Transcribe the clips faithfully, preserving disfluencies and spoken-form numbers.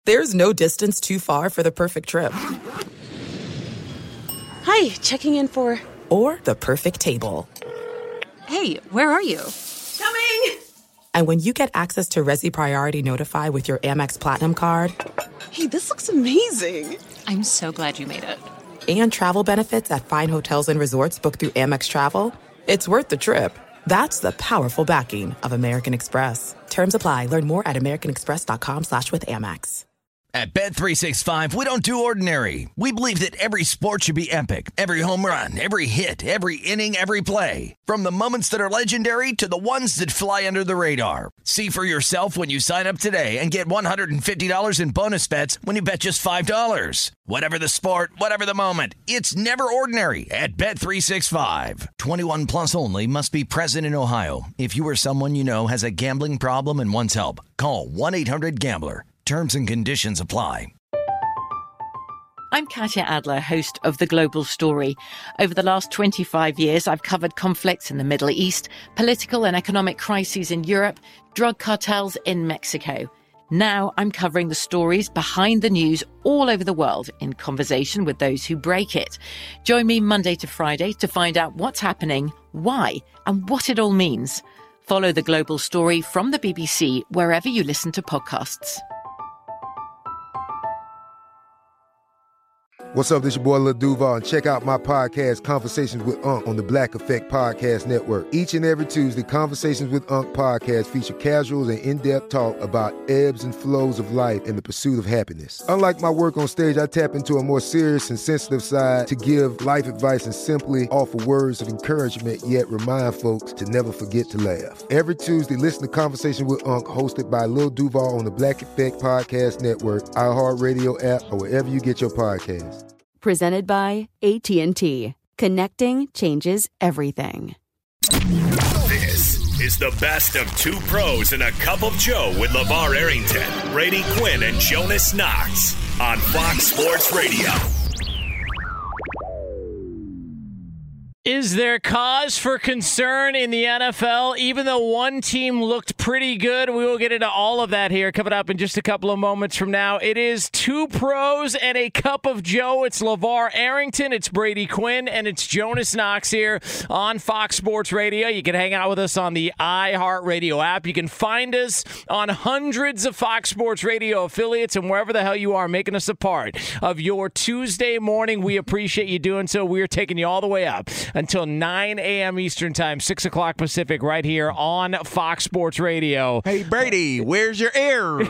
There's no distance too far for the perfect trip. Hi, checking in for... Or the perfect table. Hey, where are you? Coming! And when you get access to Resi Priority Notify with your Amex Platinum card... Hey, this looks amazing. I'm so glad you made it. And travel benefits at fine hotels and resorts booked through Amex Travel, it's worth the trip. That's the powerful backing of American Express. Terms apply. Learn more at americanexpress.com slash with Amex. At Bet three sixty-five, we don't do ordinary. We believe that every sport should be epic. Every home run, every hit, every inning, every play. From the moments that are legendary to the ones that fly under the radar. See for yourself when you sign up today and get one hundred fifty dollars in bonus bets when you bet just five dollars. Whatever the sport, whatever the moment, it's never ordinary at Bet three sixty-five. twenty-one plus only. Must be present in Ohio. If you or someone you know has a gambling problem and wants help, call one eight hundred gambler. Terms and conditions apply. I'm Katya Adler, host of The Global Story. Over the last twenty-five years, I've covered conflicts in the Middle East, political and economic crises in Europe, drug cartels in Mexico. Now I'm covering the stories behind the news all over the world in conversation with those who break it. Join me Monday to Friday to find out what's happening, why, and what it all means. Follow The Global Story from the B B C wherever you listen to podcasts. What's up, this your boy Lil Duval, and check out my podcast, Conversations with Unc, on the Black Effect Podcast Network. Each and every Tuesday, Conversations with Unc podcast feature casuals and in-depth talk about ebbs and flows of life and the pursuit of happiness. Unlike my work on stage, I tap into a more serious and sensitive side to give life advice and simply offer words of encouragement, yet remind folks to never forget to laugh. Every Tuesday, listen to Conversations with Unc, hosted by Lil Duval on the Black Effect Podcast Network, iHeartRadio app, or wherever you get your podcasts. Presented by A T and T. Connecting changes everything. This is the best of two pros and a cup of Joe with LeVar Arrington, Brady Quinn, and Jonas Knox on Fox Sports Radio. Is there cause for concern in the N F L? Even though one team looked pretty good, we will get into all of that here coming up in just a couple of moments from now. It is two pros and a cup of Joe. It's LeVar Arrington, it's Brady Quinn, and it's Jonas Knox here on Fox Sports Radio. You can hang out with us on the iHeartRadio app. You can find us on hundreds of Fox Sports Radio affiliates and wherever the hell you are, making us a part of your Tuesday morning. We appreciate you doing so. We are taking you all the way up until nine a.m. Eastern Time, six o'clock Pacific, right here on Fox Sports Radio. Hey, Brady, where's your ears?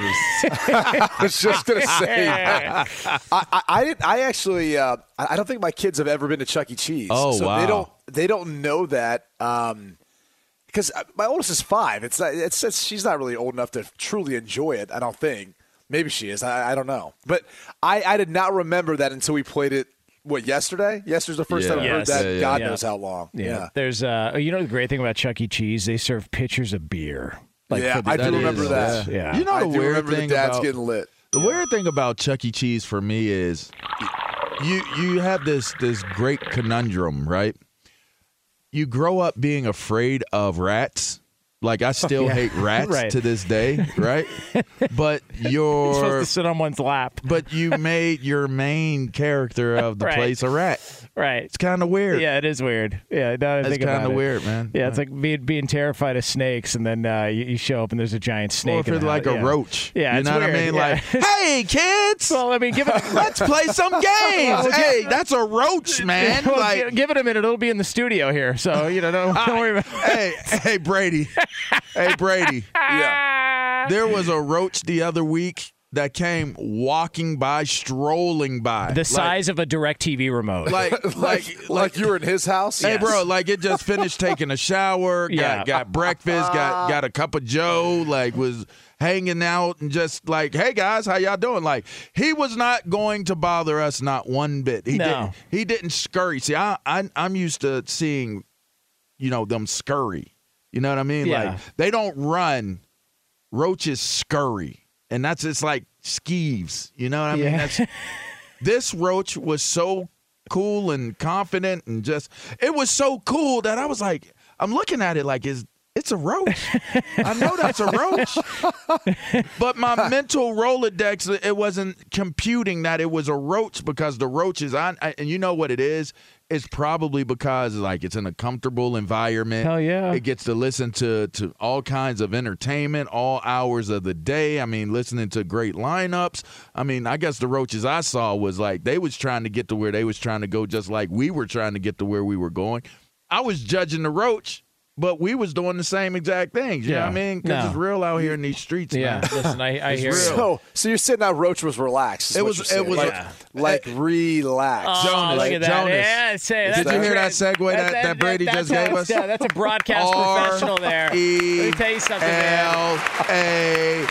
I was just going to say, I, I, I, didn't, I actually, uh, I don't think my kids have ever been to Chuck E. Cheese. Oh, so wow. They don't, they don't know that um, because my oldest is five. It's, not, it's, it's She's not really old enough to truly enjoy it, I don't think. Maybe she is. I, I don't know. But I, I did not remember that until we played it. What, yesterday? Yesterday's the first yeah. time I heard Yes. that. Yeah, yeah. God Yeah. knows how long. Yeah. Yeah. There's, uh, you know, the great thing about Chuck E. Cheese, they serve pitchers of beer. Like yeah, for the- I do That remember is, that. yeah. Yeah. You know I the do weird remember thing the dad's about, getting lit. The Yeah. weird thing about Chuck E. Cheese for me is you you have this this great conundrum, right? You grow up being afraid of rats. Like, I still Yeah. hate rats Right. to this day, right? But You're supposed you're to sit on one's lap. but you made your main character of the Right. place a rat. Right. It's kind of weird. Yeah, it is weird. Yeah, now that I It's think about kind of it. weird, man. Yeah, it's like being being terrified of snakes, and then uh, you, you show up and there's a giant snake. Or if in it's the like house. a Yeah. roach. Yeah, you it's know what I weird. mean? Yeah. Like, hey, kids, Well, I mean, give it. let's play some games. Hey, that's a roach, man. Well, Like, gi- give it a minute. It'll be in the studio here, so you know, don't, don't worry about. hey, hey, Brady. Hey, Brady. Yeah. There was a roach the other week that came walking by, strolling by. The size of a DirecTV remote. Like, like, Like, like, like you were in his house? Hey, Yes. bro, like it just finished taking a shower, got, Yeah. got breakfast, got got a cup of Joe, like was hanging out and just like, hey, guys, how y'all doing? Like, he was not going to bother us, not one bit. He No. didn't, he didn't scurry. See, I, I, I'm used to seeing, you know, them scurry. You know what I mean? Yeah. Like, they don't run. Roaches scurry. And that's just like skeeves. You know what I mean? Yeah. That's this roach was so cool and confident and just it was so cool that I was like, I'm looking at it like, is It's a roach. I know that's a roach. But my mental Rolodex, it wasn't computing that it was a roach because the roach is on. And you know what it is? It's probably because, like, it's in a comfortable environment. Hell yeah. It gets to listen to, to all kinds of entertainment all hours of the day. I mean, listening to great lineups. I mean, I guess the roaches I saw was like they was trying to get to where they was trying to go just like we were trying to get to where we were going. I was judging the roach. But we was doing the same exact things. You yeah. know what I mean? Because no. it's real out here in these streets, yeah. man. Listen, I, I hear real. you. So, so you're saying that Roach was relaxed. It was. It was like, yeah. like relaxed. Oh, Jonas, look at that. Jonas. Yeah, say, Did you hear that segue that, that, that Brady that, just that's gave us? Yeah, that's a broadcast professional there. Let me tell you something, man. L A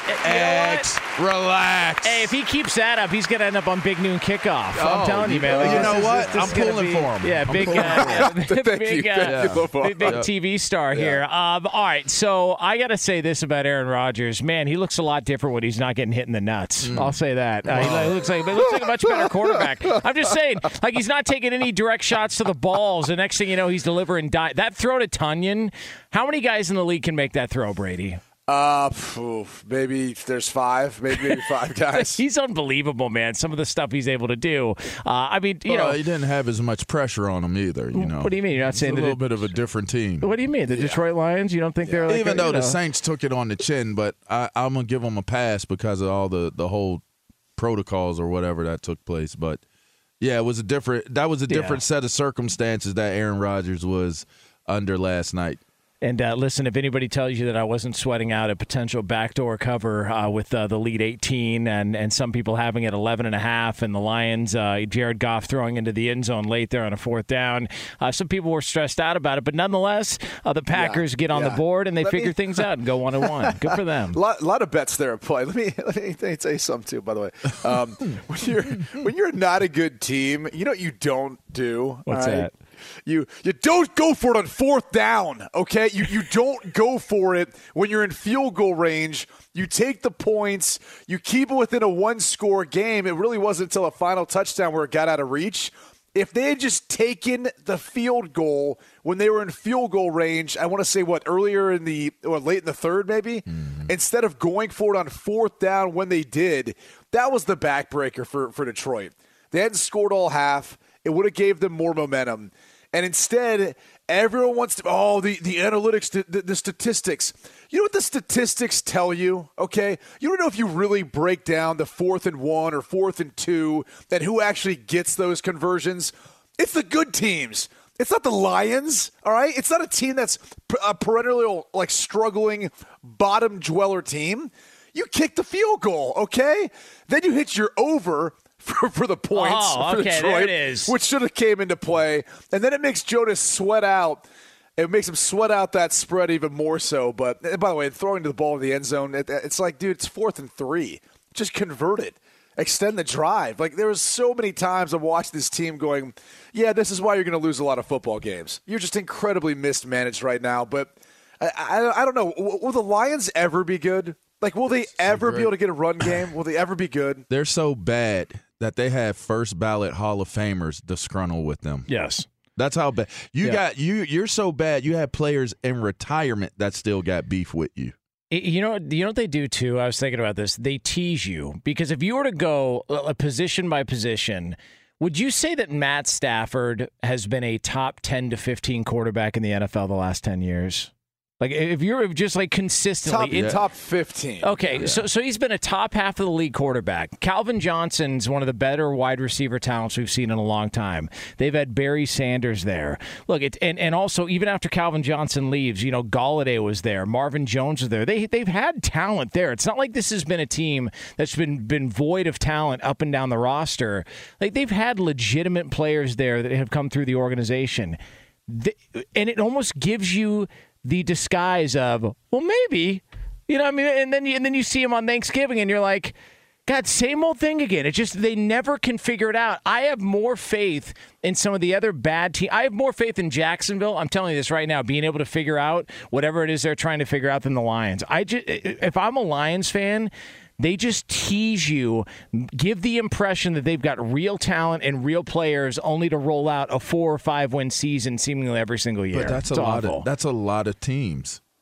X. Relax. Hey, if he keeps that up, he's going to end up on Big Noon Kickoff. Oh, I'm telling you, man. You Like, know this what? Is, this I'm is gonna pulling be, for him. Yeah, I'm big, pulling uh, for big, Thank big, you. uh, Thank you, big, big T V star Yeah. here. Um, all right, so I got to say this about Aaron Rodgers. Man, he looks a lot different when he's not getting hit in the nuts. Mm. I'll say that. Uh, he, he looks like he looks like a much better quarterback. I'm just saying, like he's not taking any direct shots to the balls. The next thing you know, he's delivering di- that throw to Tunyon. How many guys in the league can make that throw, Brady? Uh, oof, maybe there's five, maybe maybe five guys. He's unbelievable, man. Some of the stuff he's able to do. Uh, I mean, you well, know, he didn't have as much pressure on him either. You know, what do you mean? You're not it's saying a that little it, bit of a different team. What do you mean? The yeah. Detroit Lions? You don't think yeah. they're like even a, though you know. the Saints took it on the chin, but I, I'm gonna give them a pass because of all the the whole protocols or whatever that took place. But yeah, it was a different. That was a different yeah. set of circumstances that Aaron Rodgers was under last night. And uh, listen, if anybody tells you that I wasn't sweating out a potential backdoor cover uh, with uh, the lead eighteen and, and some people having it eleven and a half and the Lions, uh, Jared Goff throwing into the end zone late there on a fourth down, uh, some people were stressed out about it. But nonetheless, uh, the Packers yeah, get on yeah. the board and they let figure me, things out and go one and one. Good for them. A lot, lot of bets there at play. Let me, let me let me tell you something too. By the way, um, when you're when you're not a good team, you know what you don't do. What's right? that? You you don't go for it on fourth down, okay? You you don't go for it when you're in field goal range. You take the points. You keep it within a one-score game. It really wasn't until a final touchdown where it got out of reach. If they had just taken the field goal when they were in field goal range, I want to say, what, earlier in the – or late in the third maybe, mm-hmm. instead of going for it on fourth down when they did, that was the backbreaker for, for Detroit. They hadn't scored all half. It would have gave them more momentum. And instead, everyone wants to, oh, the, the analytics, the, the, the statistics. You know what the statistics tell you, okay? You don't know if you really break down the fourth and one or fourth and two and who actually gets those conversions. It's the good teams. It's not the Lions, all right? It's not a team that's a perennial, like, struggling bottom dweller team. You kick the field goal, okay? Then you hit your over For, for the points oh, for okay, Detroit, there it is. which should have came into play. And then it makes Jonas sweat out. It makes him sweat out that spread even more so. But, by the way, throwing to the ball in the end zone, it, it's like, dude, it's fourth and three. Just convert it. Extend the drive. Like, there was so many times I've watched this team going, yeah, this is why you're going to lose a lot of football games. You're just incredibly mismanaged right now. But I, I, I don't know. Will the Lions ever be good? Like, will they ever be able to get a run game? Will they ever be good? They're so bad that they have first ballot Hall of Famers disgruntled with them. Yes. That's how bad. You yeah. got you you're so bad you have players in retirement that still got beef with you. You know, you know what they do too? I was thinking about this. They tease you because if you were to go a position by position, would you say that Matt Stafford has been a top ten to fifteen quarterback in the N F L the last ten years? Like, if you're just, like, consistently top, in yeah. top fifteen. Okay, yeah. so so he's been a top half of the league quarterback. Calvin Johnson's one of the better wide receiver talents we've seen in a long time. They've had Barry Sanders there. Look, it, and, and also, even after Calvin Johnson leaves, you know, Galladay was there. Marvin Jones was there. They, they've had talent there. It's not like this has been a team that's been, been void of talent up and down the roster. Like, they've had legitimate players there that have come through the organization. The, and it almost gives you the disguise of, well, maybe, you know what I mean? And then you, and then you see him on Thanksgiving and you're like, God, same old thing again. It's just they never can figure it out. I have more faith in some of the other bad teams. I have more faith in Jacksonville. I'm telling you this right now, being able to figure out whatever it is they're trying to figure out than the Lions. I just, if I'm a Lions fan, they just tease you, give the impression that they've got real talent and real players, only to roll out a four or five win season seemingly every single year. But that's it's a lot awful. of that's a lot of teams.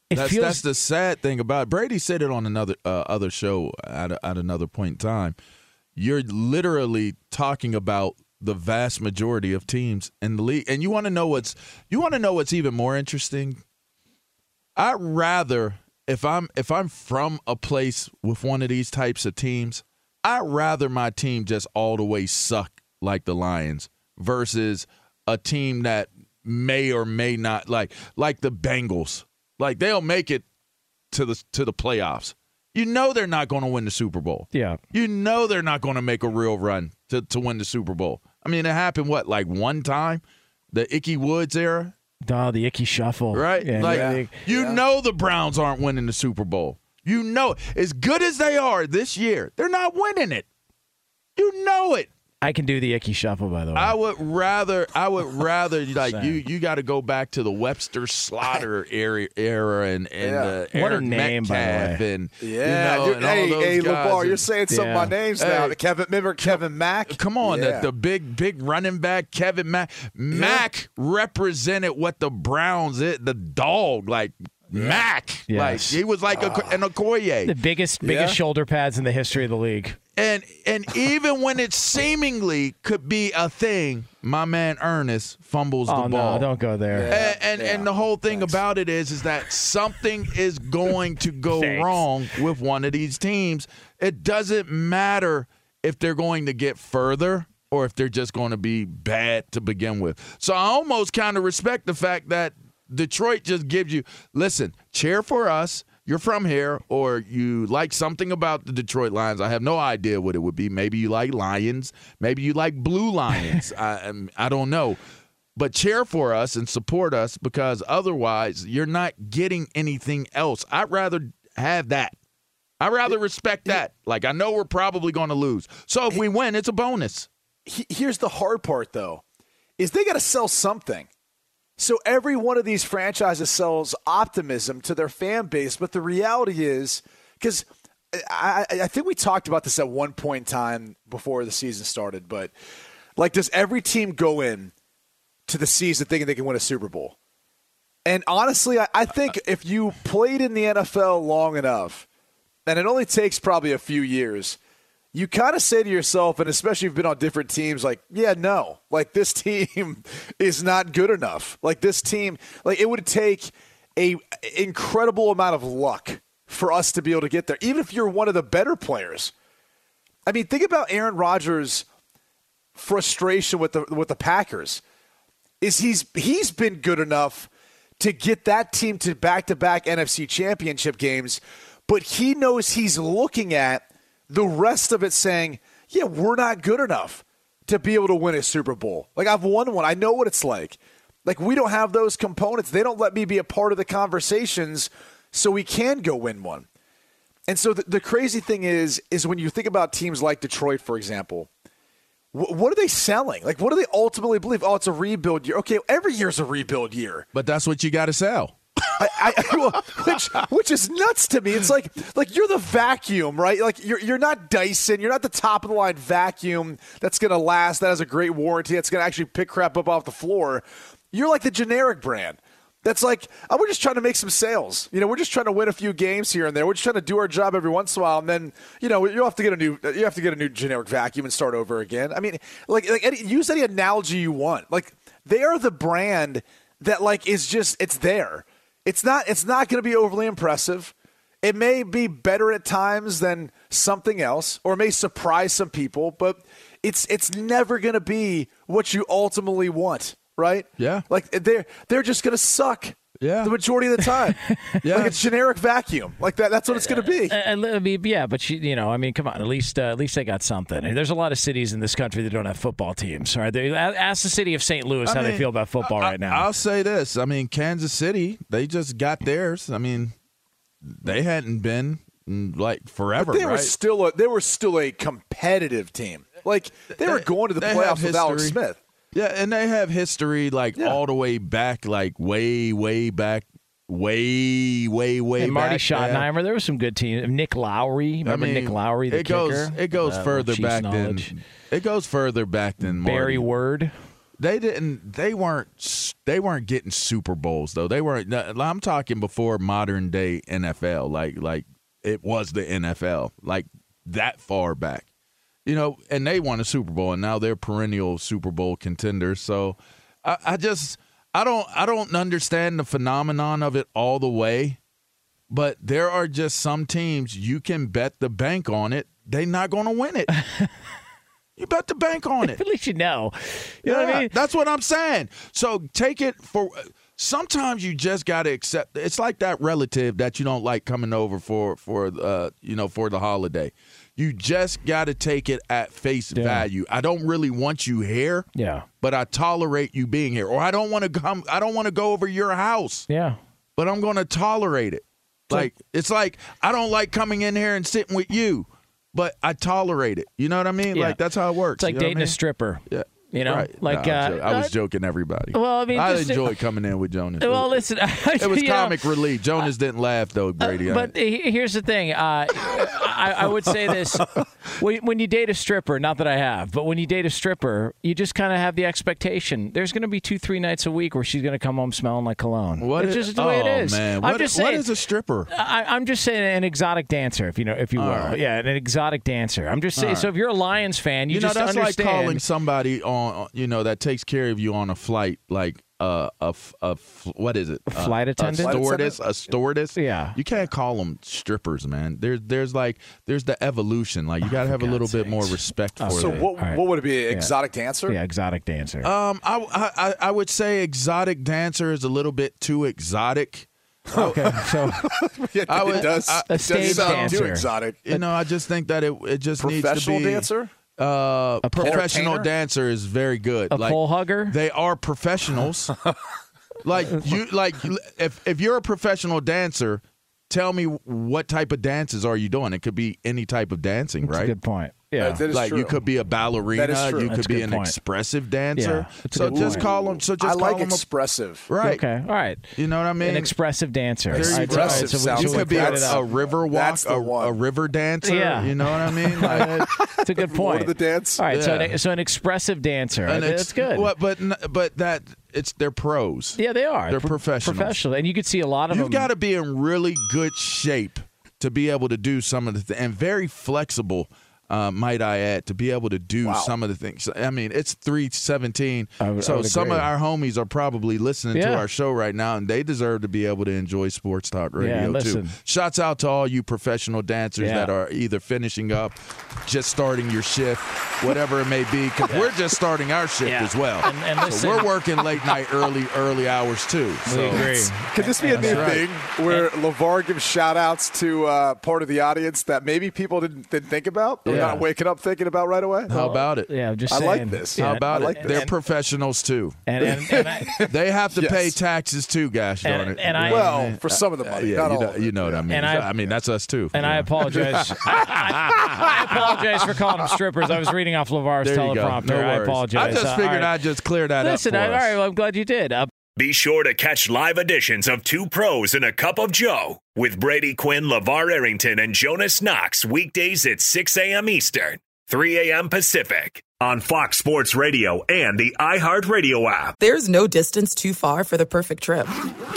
It that's feels that's the sad thing about it. Brady said it on another uh, other show at a, at another point in time. You're literally talking about the vast majority of teams in the league, and you want to know what's you want to know what's even more interesting. I'd rather if I'm if I'm from a place with one of these types of teams, I'd rather my team just all the way suck like the Lions versus a team that may or may not like like the Bengals. Like they'll make it to the to the playoffs. You know they're not going to win the Super Bowl. Yeah. You know they're not going to make a real run to, to win the Super Bowl. I mean, it happened, what, like one time? The Ickey Woods era? Oh, the Ickey Shuffle. Right? Yeah, like, yeah. you yeah. know the Browns aren't winning the Super Bowl. You know, as good as they are this year, they're not winning it. You know it. I can do the Ickey Shuffle, by the way. I would rather, I would rather, like, you you got to go back to the Webster Slaughter era, era and, and Yeah. uh, What a Aaron name, by the Metcalf way. and, Yeah, you know, dude, and all hey, those hey, guys. LeVar, And- you're saying some Yeah. of my names Hey. now. Kevin, remember Kevin Mack? Come on, yeah. the, the big, big running back, Kevin Mack. Mack represented what the Browns is, the dog, like Mack. Yes. Like he was like a, an Okoye. the biggest, biggest Yeah. shoulder pads in the history of the league. And and even when it seemingly could be a thing, my man Ernest fumbles Oh, the no, ball. don't go there. Yeah. And and, Yeah. and the whole thing Thanks. about it is is that something is going to go Thanks. wrong with one of these teams. It doesn't matter if they're going to get further or if they're just going to be bad to begin with. So I almost kind of respect the fact that Detroit just gives you, listen, cheer for us. You're from here, or you like something about the Detroit Lions. I have no idea what it would be. Maybe you like Lions. Maybe you like Blue Lions. I, I don't know. But cheer for us and support us because otherwise you're not getting anything else. I'd rather have that. I'd rather respect that. Like, I know we're probably going to lose. So if we win, it's a bonus. He- Here's the hard part, though, is they got to sell something. So every one of these franchises sells optimism to their fan base, but the reality is, because I, I think we talked about this at one point in time before the season started, but like, does every team go in to the season thinking they can win a Super Bowl? And honestly, I, I think if you played in the N F L long enough, and it only takes probably a few years, you kind of say to yourself, and especially if you've been on different teams, like, yeah, no, like this team is not good enough. Like this team, like it would take a incredible amount of luck for us to be able to get there, even if you're one of the better players. I mean, think about Aaron Rodgers' frustration with the with the Packers. Is he's he's been good enough to get that team to back-to-back N F C championship games, but he knows he's looking at the rest of it saying, yeah, we're not good enough to be able to win a Super Bowl. Like, I've won one. I know what it's like. Like, we don't have those components. They don't let me be a part of the conversations so we can go win one. And so the, the crazy thing is, is when you think about teams like Detroit, for example, wh- what are they selling? Like, what do they ultimately believe? Oh, it's a rebuild year. Okay, every year's a rebuild year. But that's what you got to sell. I, I, well, which which is nuts to me. It's like like you're the vacuum, right? Like you're you're not Dyson. You're not the top of the line vacuum that's going to last. That has a great warranty. That's going to actually pick crap up off the floor. You're like the generic brand. That's like, oh, we're just trying to make some sales. You know, we're just trying to win a few games here and there. We're just trying to do our job every once in a while, and then you know you have to get a new you have to get a new generic vacuum and start over again. I mean, like like any, use any analogy you want. Like they are the brand that like is just it's there. It's not it's not going to be overly impressive. It may be better at times than something else, or it may surprise some people, but it's it's never going to be what you ultimately want, right? Yeah. Like they're they're just going to suck. Yeah. The majority of the time. Yeah. Like a generic vacuum. Like that that's what it's going to be. Uh, I mean, yeah, but you, you know, I mean, come on. At least, uh, at least they got something. And there's a lot of cities in this country that don't have football teams. Right? They, ask the city of Saint Louis I how mean, they feel about football I, right now. I'll say this. I mean, Kansas City, they just got theirs. I mean, they hadn't been mm, like forever. But they right? were still a, they were still a competitive team. Like they, were going to the they playoffs have with Alex history. Smith. Yeah, and they have history like Yeah. all the way back, like way, way back, way, way, way and Marty back. Schottenheimer, there was some good teams. Nick Lowry, remember I mean, Nick Lowry, the it goes, kicker? It goes Uh, further Chiefs back knowledge. than it goes further back than Barry Marty. Word. They didn't. They weren't. They weren't getting Super Bowls though. They weren't. I'm talking before modern day N F L. Like like it was the N F L. Like that far back, you know. And they won a Super Bowl, and now they're perennial Super Bowl contenders. So I, I just I don't I don't understand the phenomenon of it all the way. But there are just some teams you can bet the bank on it. They're not going to win it. You bet the bank on it. At least you know. You yeah, know what I mean? That's what I'm saying. So take it for – sometimes you just got to accept – it's like that relative that you don't like coming over for, for uh, you know, for the holiday. You just got to take it at face yeah. value. I don't really want you here, yeah, but I tolerate you being here. Or I don't want to come – I don't want to go over your house. Yeah. But I'm going to tolerate it. Like, it's like I don't like coming in here and sitting with you. But I tolerate it. You know what I mean? Yeah. Like, that's how it works. It's like you know dating I mean? a stripper. Yeah. You know? Right. Like no, uh, I was joking, everybody. Well, I mean, I just, enjoyed coming in with Jonas. Well, listen. It was comic know, relief. Jonas didn't laugh, though, Brady. Uh, but here's the thing. Uh, I, I would say this. When, when you date a stripper, not that I have, but when you date a stripper, you just kind of have the expectation. There's going to be two, three nights a week where she's going to come home smelling like cologne. What it's is, just the oh, way it is. Man. I'm What, just what saying, is a stripper? I, I'm just saying an exotic dancer, if you know, if you will. Right. Yeah, an exotic dancer. I'm just saying. Right. So if you're a Lions fan, you, you know, just that's understand. like calling somebody on, you know, that takes care of you on a flight, like uh, a, a, what is it? A flight attendant? A stewardess? A stewardess? Yeah. You can't call them strippers, man. There's, there's like, there's the evolution. Like, you got to oh, have a little sakes. bit more respect oh, for so them. So what, right. what would it be? Exotic yeah. dancer? Yeah, exotic dancer. Um, I, I, I would say exotic dancer is a little bit too exotic. Okay, so yeah, I would, it does. A it stage does sound dancer. too exotic. You know, I just think that it it just needs to be professional dancer. Uh, a professional dancer is very good. A like, pole hugger. They are professionals. like you, like if if you're a professional dancer, tell me what type of dances are you doing? It could be any type of dancing, That's right? a good point. Yeah, that is like true. you could be a ballerina, That is true. you That's could be a an good point. expressive dancer. Yeah, that's a so good just point. call them. So just I call like them expressive. A, right. Okay. All right. You know what I mean? An expressive dancer. Very All right, expressive so, sounds you so could be we a, put it up. a river walk, That's the a, one. a river dancer. Yeah. You know what I mean? Like, That's a good point. Lord of the dance. All right. So, Yeah. an, so an expressive dancer. and That's it's good. What, but n- but that it's they're pros. Yeah, they are. They're Pro- professionals. Professional, and you could see a lot of You've them. got to be in really good shape to be able to do some of the th- and very flexible. Uh, might I add, to be able to do Wow. some of the things. I mean, it's three seventeen, I would- I so would some agree. of our homies are probably listening Yeah. to our show right now, and they deserve to be able to enjoy Sports Talk Radio, Yeah, too. listen. Shouts out to all you professional dancers Yeah. that are either finishing up, just starting your shift, whatever it may be, because we're just starting our shift Yeah. as well. And- and so listen- we're working late night, early early hours, too. We So agree. Could this be a new right. thing where LeVar gives shout-outs to uh, part of the audience that maybe people didn't, didn't think about? They're Yeah. not waking up thinking about right away? How about it? Yeah, I'm just I saying. like this. How Yeah, about I like it? this. They're And- professionals, too. And, and, and I, They have to Yes. pay taxes too, gosh darn And- it. and I- Well, for some of the money, yeah, not you all know, of it. you know what I mean. And I, I- mean, that's us too. and you I know. apologize. I, I, I apologize for calling them strippers. I was reading off LeVar's There you go. teleprompter. No I worries. apologize. I just Uh, figured all right. I'd just clear that Listen, up I, for all us. right. Well, I'm glad you did. Uh, Be sure to catch live editions of Two Pros and a Cup of Joe with Brady Quinn, LeVar Arrington, and Jonas Knox weekdays at six a.m. Eastern, three a.m. Pacific on Fox Sports Radio and the iHeartRadio app. There's no distance too far for the perfect trip.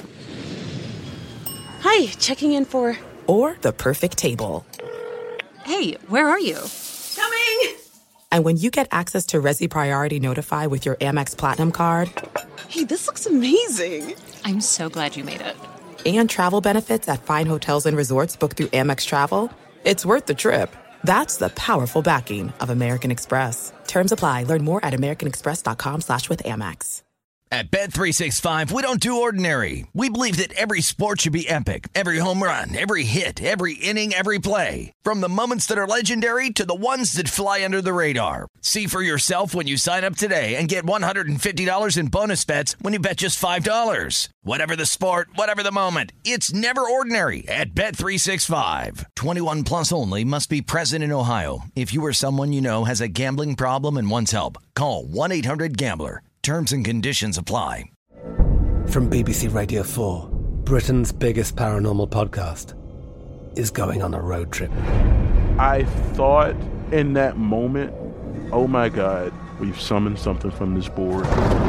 Hi, checking in for... Or the perfect table. Hey, where are you? Coming! And when you get access to Resi Priority Notify with your Amex Platinum card... Hey, this looks amazing! I'm so glad you made it. And travel benefits at fine hotels and resorts booked through Amex Travel, it's worth the trip. That's the powerful backing of American Express. Terms apply. Learn more at americanexpress.com slash with Amex. At Bet three sixty-five, we don't do ordinary. We believe that every sport should be epic. Every home run, every hit, every inning, every play. From the moments that are legendary to the ones that fly under the radar. See for yourself when you sign up today and get one hundred fifty dollars in bonus bets when you bet just five dollars. Whatever the sport, whatever the moment, it's never ordinary at Bet three sixty-five. twenty-one plus only. Must be present in Ohio. If you or someone you know has a gambling problem and wants help, call one eight hundred gambler. Terms and conditions apply. From B B C Radio four, Britain's biggest paranormal podcast is going on a road trip. I thought in that moment, oh my God, We've summoned something from this board.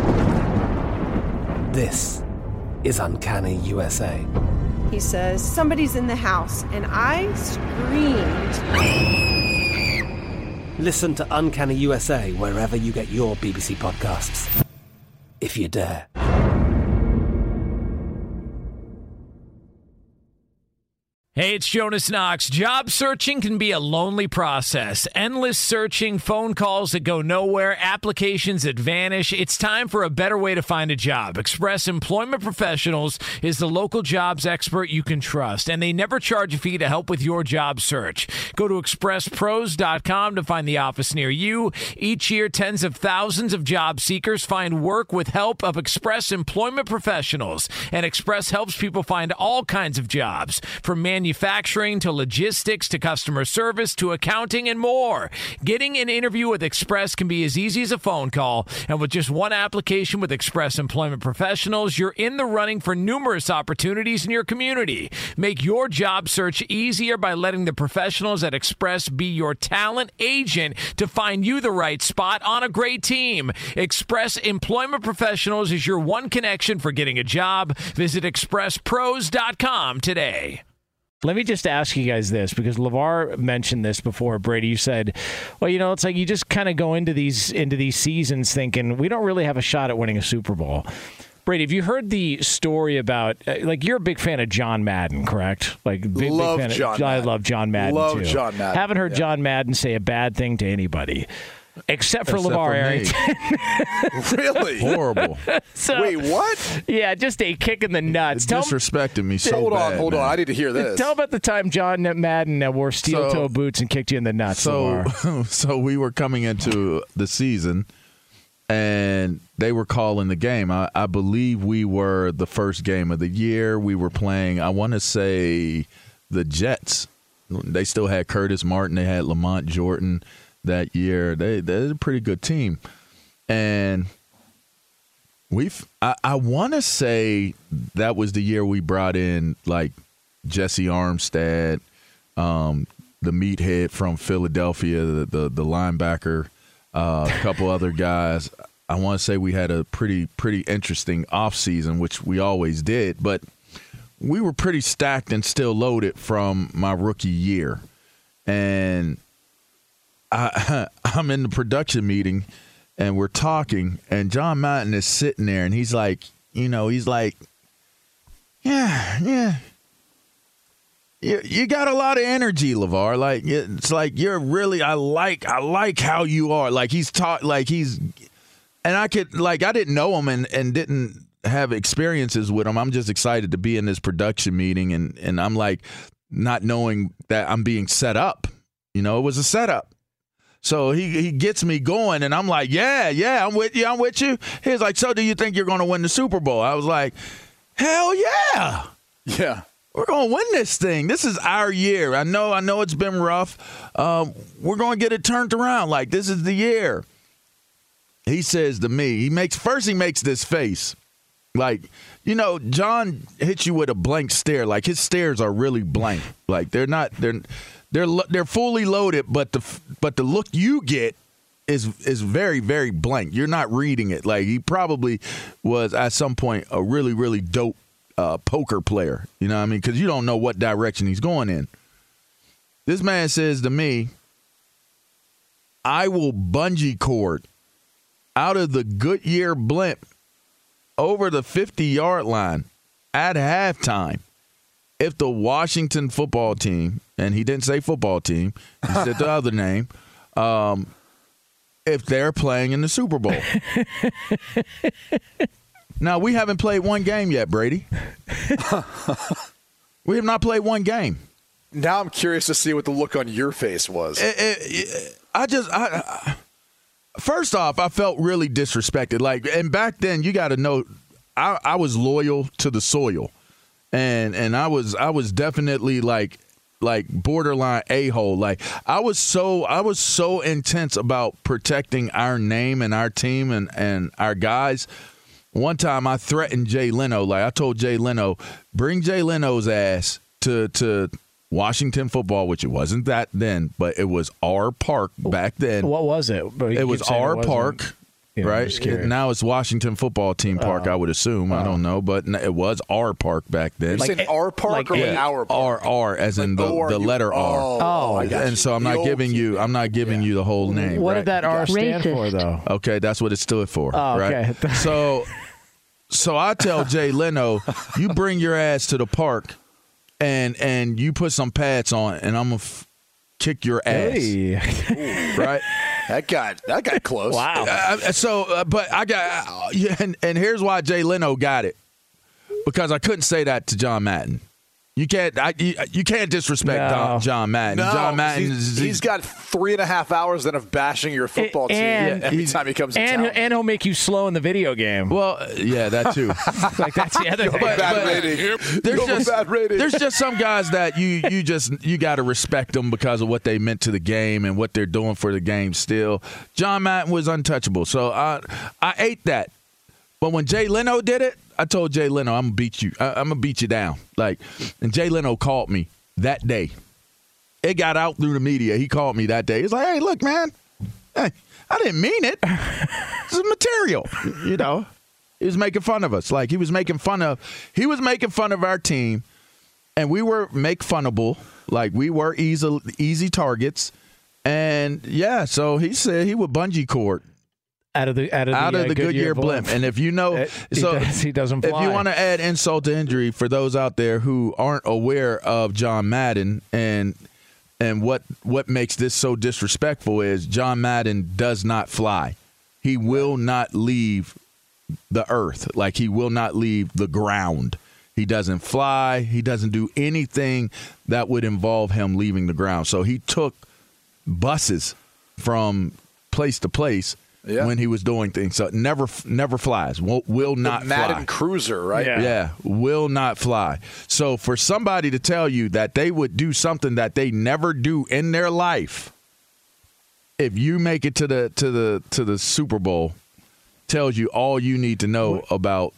This is Uncanny U S A. He says, somebody's in the house, and I screamed. Listen to Uncanny U S A wherever you get your B B C podcasts, if you dare. Hey, it's Jonas Knox. Job searching can be a lonely process. Endless searching, phone calls that go nowhere, applications that vanish. It's time for a better way to find a job. Express Employment Professionals is the local jobs expert you can trust, and they never charge a fee to help with your job search. Go to express pros dot com to find the office near you. Each year, tens of thousands of job seekers find work with help of Express Employment Professionals, and Express helps people find all kinds of jobs, from manufacturing Manufacturing to logistics to customer service to accounting and more. Getting an interview with Express can be as easy as a phone call, and with just one application with Express Employment Professionals, you're in the running for numerous opportunities in your community. Make your job search easier by letting the professionals at Express be your talent agent to find you the right spot on a great team. Express Employment Professionals is your one connection for getting a job. Visit express pros dot com today. Let me just ask you guys this, because LeVar mentioned this before. Brady, you said, well, you know, it's like you just kind of go into these into these seasons thinking we don't really have a shot at winning a Super Bowl. Brady, have you heard the story about, uh, like, you're a big fan of John Madden, correct? Like, big, love big fan John of, Madden. I love John Madden, love too. John Madden. Haven't heard yeah. John Madden say a bad thing to anybody. Except for Except LeVar for Arrington. Really? Horrible. So, Wait, what? Yeah, just a kick in the nuts. Tell Disrespected me so hold bad. on, hold man. on. I need to hear this. Tell about the time John Madden uh, wore steel-toe So- boots and kicked you in the nuts. So, LeVar. so we were coming into the season, and they were calling the game. I, I believe we were the first game of the year. We were playing, I want to say, the Jets. They still had Curtis Martin. They had Lamont Jordan that year. They, they're a pretty good team. And we've, I, I want to say that was the year we brought in, like, Jesse Armstead, um, the meathead from Philadelphia, the the, the linebacker, uh, a couple other guys. I want to say we had a pretty pretty interesting offseason, which we always did, but we were pretty stacked and still loaded from my rookie year. And I, I'm in the production meeting, and we're talking, and John Madden is sitting there, and he's like, you know, he's like, yeah, yeah. You, you got a lot of energy, LeVar. Like, it's like you're really, I like, I like how you are. Like, he's taught, like, he's, and I could, like, I didn't know him and, and didn't have experiences with him. I'm just excited to be in this production meeting, and, and I'm like, not knowing that I'm being set up. You know, it was a setup. So he, he gets me going, and I'm like, yeah, yeah, I'm with you, I'm with you. He's like, so do you think you're going to win the Super Bowl? I was like, hell yeah. Yeah. We're going to win this thing. This is our year. I know, I know it's been rough. Um, we're going to get it turned around. Like, this is the year. He says to me, he makes, first he makes this face. Like, you know, John hits you with a blank stare. Like, his stares are really blank. Like, they're not, they're, they're, they're fully loaded, but the, but the look you get is, is very, very blank. You're not reading it. Like, he probably was at some point a really, really dope uh, poker player. You know what I mean? Because you don't know what direction he's going in. This man says to me, I will bungee cord out of the Goodyear blimp over the fifty-yard line at halftime if the Washington football team, and he didn't say football team, he said the other name, um, if they're playing in the Super Bowl. Now, we haven't played one game yet, Brady. We have not played one game. Now I'm curious to see what the look on your face was. It, it, it, I just, I, I, first off, I felt really disrespected. Like, and back then, you got to know, I, I was loyal to the soil, and and I was, I was definitely like, like borderline a-hole. Like, I was so, I was so intense about protecting our name and our team and and our guys. One time, I threatened Jay Leno. Like, I told Jay Leno, bring Jay Leno's ass to to Washington football, which it wasn't that then, but it was our park back then. What was it? It was our it park. You know, right it, now it's Washington Football Team Park. Uh, I would assume. Uh, I don't know, but it was our park back then. You're saying our park like, or yeah, our park? R R as in the, the letter R. Oh, oh I got and you. so I'm the not giving you. I'm not giving yeah. you the whole name. What right? did that R stand Racist. for, though? Okay, that's what it stood for. Oh, right? okay. so, so I tell Jay Leno, you bring your ass to the park, and and you put some pads on, and I'm gonna f- kick your ass. Hey. Right. That got that got close. Wow. Uh, so, uh, but I got, uh, yeah, and, and here's why Jay Leno got it, because I couldn't say that to John Madden. You can't, I, you, you can't disrespect no. Don, John Madden. No, John Madden, he's, is, he's got three and a half hours then of bashing your football and, team every time he comes. And in town. and he'll make you slow in the video game. Well, yeah, that too. Like that's the other thing. But, bad but, rating. There's just bad rating. There's just some guys that you you just you got to respect them because of what they meant to the game and what they're doing for the game. Still, John Madden was untouchable, so I I ate that. But when Jay Leno did it, I told Jay Leno, I'm gonna beat you. I, I'm gonna beat you down. Like, and Jay Leno called me that day. It got out through the media. He called me that day. He's like, "Hey, look, man, hey, I didn't mean it. This is material." You know, he was making fun of us. Like he was making fun of. He was making fun of our team, and we were make funnable. Like we were easy easy targets. And yeah, so he said he would bungee cord. Out of the out of the, out of uh, the Goodyear, Goodyear blimp. blimp, and if you know, it, he so does, he doesn't fly. If you want to add insult to injury for those out there who aren't aware of John Madden and and what what makes this so disrespectful is John Madden does not fly. He will not leave the earth, like he will not leave the ground. He doesn't fly. He doesn't do anything that would involve him leaving the ground. So he took buses from place to place. Yeah. When he was doing things, so never, never flies. Will, will not the Madden fly. Cruiser, right? Yeah. yeah, will not fly. So for somebody to tell you that they would do something that they never do in their life, if you make it to the to the to the Super Bowl, tells you all you need to know about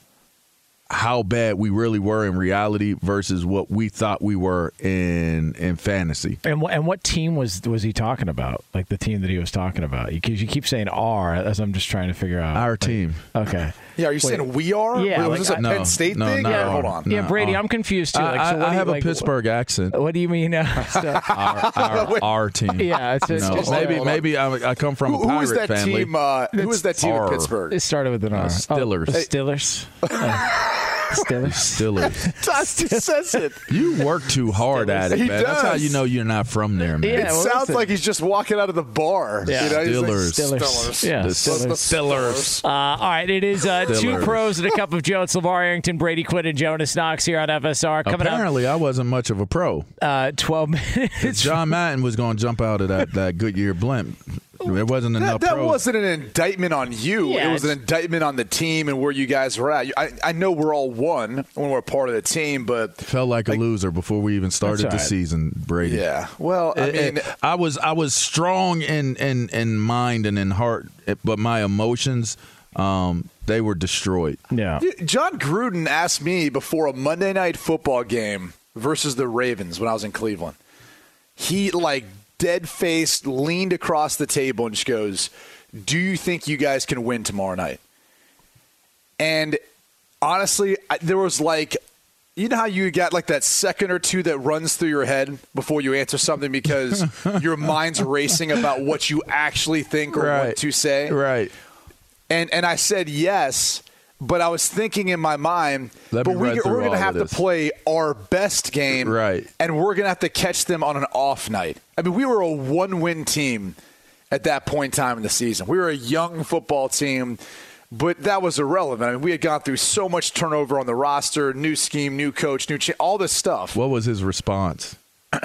how bad we really were in reality versus what we thought we were in in fantasy. And what and what team was was he talking about? Like the team that he was talking about? Because you keep saying "our," as I'm just trying to figure out. Our like, team. Okay. Yeah, are you Wait. saying we are? Yeah. Wait, was like, this a no, Penn State no, thing? No, yeah, hold on. Yeah, no, Brady, uh, I'm confused too. Like, I, so what I do have you, a like, Pittsburgh accent. What do you mean? Uh, our, our, our team. Yeah, it's, it's no, just maybe like, maybe I, I come from who, a pirate who was that family. team? Uh, who was that team R. in Pittsburgh? It started with an R. Uh, Stillers. Oh, the Stillers. Uh, Stillers. Stillers. Dusty says it. You work too hard Stillers. at it, He man. That's how does. you know you're not from there, man. Yeah, it well, sounds listen. like he's just walking out of the bar. Yeah. You know, he's like, Stillers. Stillers. Yeah, The Stillers. Stillers. Uh, all right, it is uh, two Stillers. pros and a cup of Joe. It's LeVar Arrington, Brady Quinn, and Jonas Knox here on F S R. Coming Apparently, I wasn't much of a pro. up uh, twelve minutes. John Madden was going to jump out of that, that Goodyear blimp. There wasn't That, enough that pros. wasn't an indictment on you. Yeah, it was an it's- indictment on the team and where you guys were at. I, I know we're all one when we're part of the team, but Felt like a loser before we even started That's the all right. season, Brady. yeah. Well, I It- mean, it- I was I was strong in, in, in mind and in heart, but my emotions, um, they were destroyed. Yeah. John Gruden asked me before a Monday night football game versus the Ravens when I was in Cleveland. He, like, dead-faced, leaned across the table and just goes, do you think you guys can win tomorrow night? And honestly, I, there was like, you know how you got like that second or two that runs through your head before you answer something because your mind's racing about what you actually think or Right. want to say? Right. And and I said yes, but I was thinking in my mind, Let but me we, run we're through going to all have of to this. play our best game, Right. and we're going to have to catch them on an off night. I mean, we were a one-win team at that point in time in the season. We were a young football team, but that was irrelevant. I mean, we had gone through so much turnover on the roster, new scheme, new coach, new cha- all this stuff. What was his response?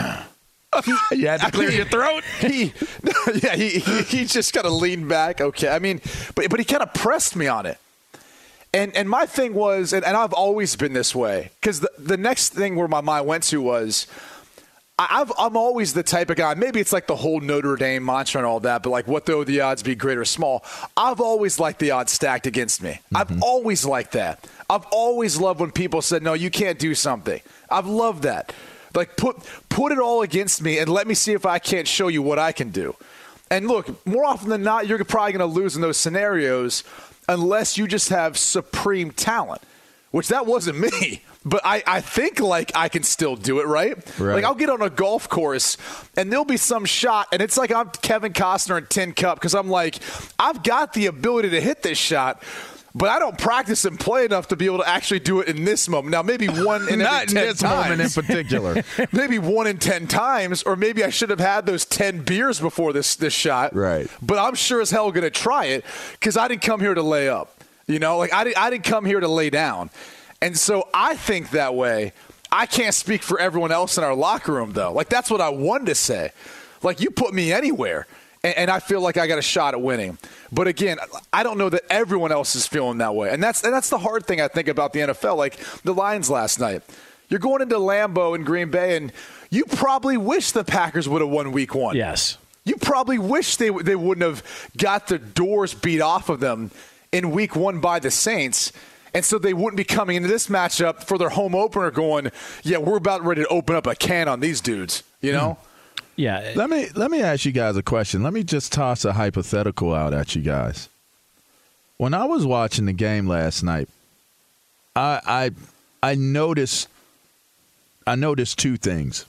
You had to clear your throat? He, yeah, he, he, he just kind of leaned back. Okay. I mean, but, but he kind of pressed me on it. And and my thing was, and, and I've always been this way, because the, the next thing where my mind went to was, I- I've, I'm always the type of guy, maybe it's like the whole Notre Dame mantra and all that, but like what though the odds be great or small? I've always liked the odds stacked against me. Mm-hmm. I've always liked that. I've always loved when people said, no, you can't do something. I've loved that. Like, put put it all against me and let me see if I can't show you what I can do. And look, more often than not, you're probably going to lose in those scenarios unless you just have supreme talent, which that wasn't me. But I, I think, like, I can still do it, right? right? Like, I'll get on a golf course, and there'll be some shot, and it's like I'm Kevin Costner in Tin Cup because I'm like, I've got the ability to hit this shot, but I don't practice and play enough to be able to actually do it in this moment. Now, maybe one in Not every in ten this times. moment in particular. Maybe one in ten times, or maybe I should have had those ten beers before this, this shot. Right. But I'm sure as hell going to try it because I didn't come here to lay up. You know, like, I didn't, I didn't come here to lay down. And so I think that way. I can't speak for everyone else in our locker room, though. Like, that's what I wanted to say. Like, you put me anywhere, and, and I feel like I got a shot at winning. But, again, I don't know that everyone else is feeling that way. And that's and that's the hard thing, I think, about the N F L. Like, the Lions last night. You're going into Lambeau in Green Bay, and you probably wish the Packers would have won week one. Yes. You probably wish they they wouldn't have got the doors beat off of them in week one by the Saints. And so they wouldn't be coming into this matchup for their home opener going, yeah, we're about ready to open up a can on these dudes, you know? Yeah. Let me let me ask you guys a question. Let me just toss a hypothetical out at you guys. When I was watching the game last night, I I I noticed I noticed two things.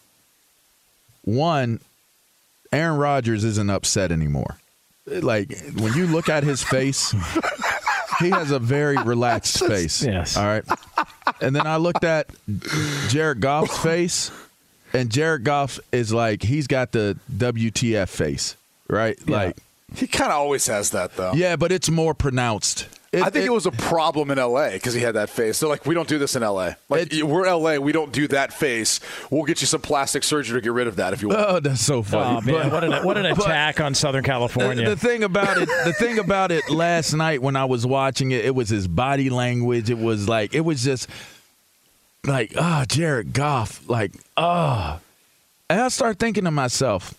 One, Aaron Rodgers isn't upset anymore. Like, when you look at his face, he has a very relaxed face. Yes. All right. And then I looked at Jared Goff's face, and Jared Goff is like, he's got the W T F face, right? Yeah. Like, he kind of always has that, though. Yeah, but it's more pronounced. It, I think it, it was a problem in L A because he had that face. They're like, we don't do this in L A. Like, it, we're L A. We don't do that face. We'll get you some plastic surgery to get rid of that if you want. Oh, that's so funny. Oh, man, but, what an, what an attack on Southern California. The, the thing about it, the thing about it last night when I was watching it, it was his body language. It was like, it was just like, oh, Jared Goff, like, oh. And I started thinking to myself,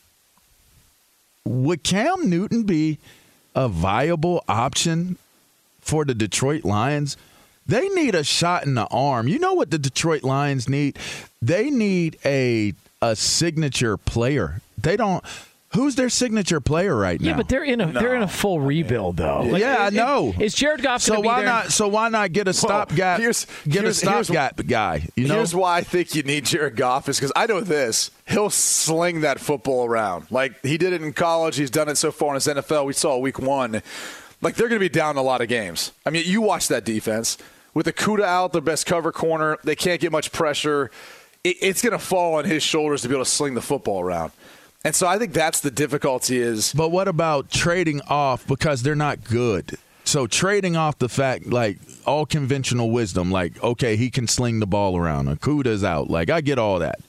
would Cam Newton be a viable option for the Detroit Lions? They need a shot in the arm. You know what the Detroit Lions need? They need a a signature player. They don't. Who's their signature player right now? Yeah, but they're in a no. they're in a full rebuild though. Like, yeah, I know. Is Jared Goff so going to be why there? not? So why not get a stopgap? Here's, get here's, a stopgap guy. You know. Here's why I think you need Jared Goff is because I know this. He'll sling that football around like he did it in college. He's done it so far in his N F L. We saw week one. Like, they're going to be down a lot of games. I mean, you watch that defense. With Okudah out, their best cover corner, they can't get much pressure. It, it's going to fall on his shoulders to be able to sling the football around. And so I think that's the difficulty is. But what about trading off because they're not good? So trading off the fact, like, all conventional wisdom, like, okay, he can sling the ball around. Okudah's out. Like, I get all that.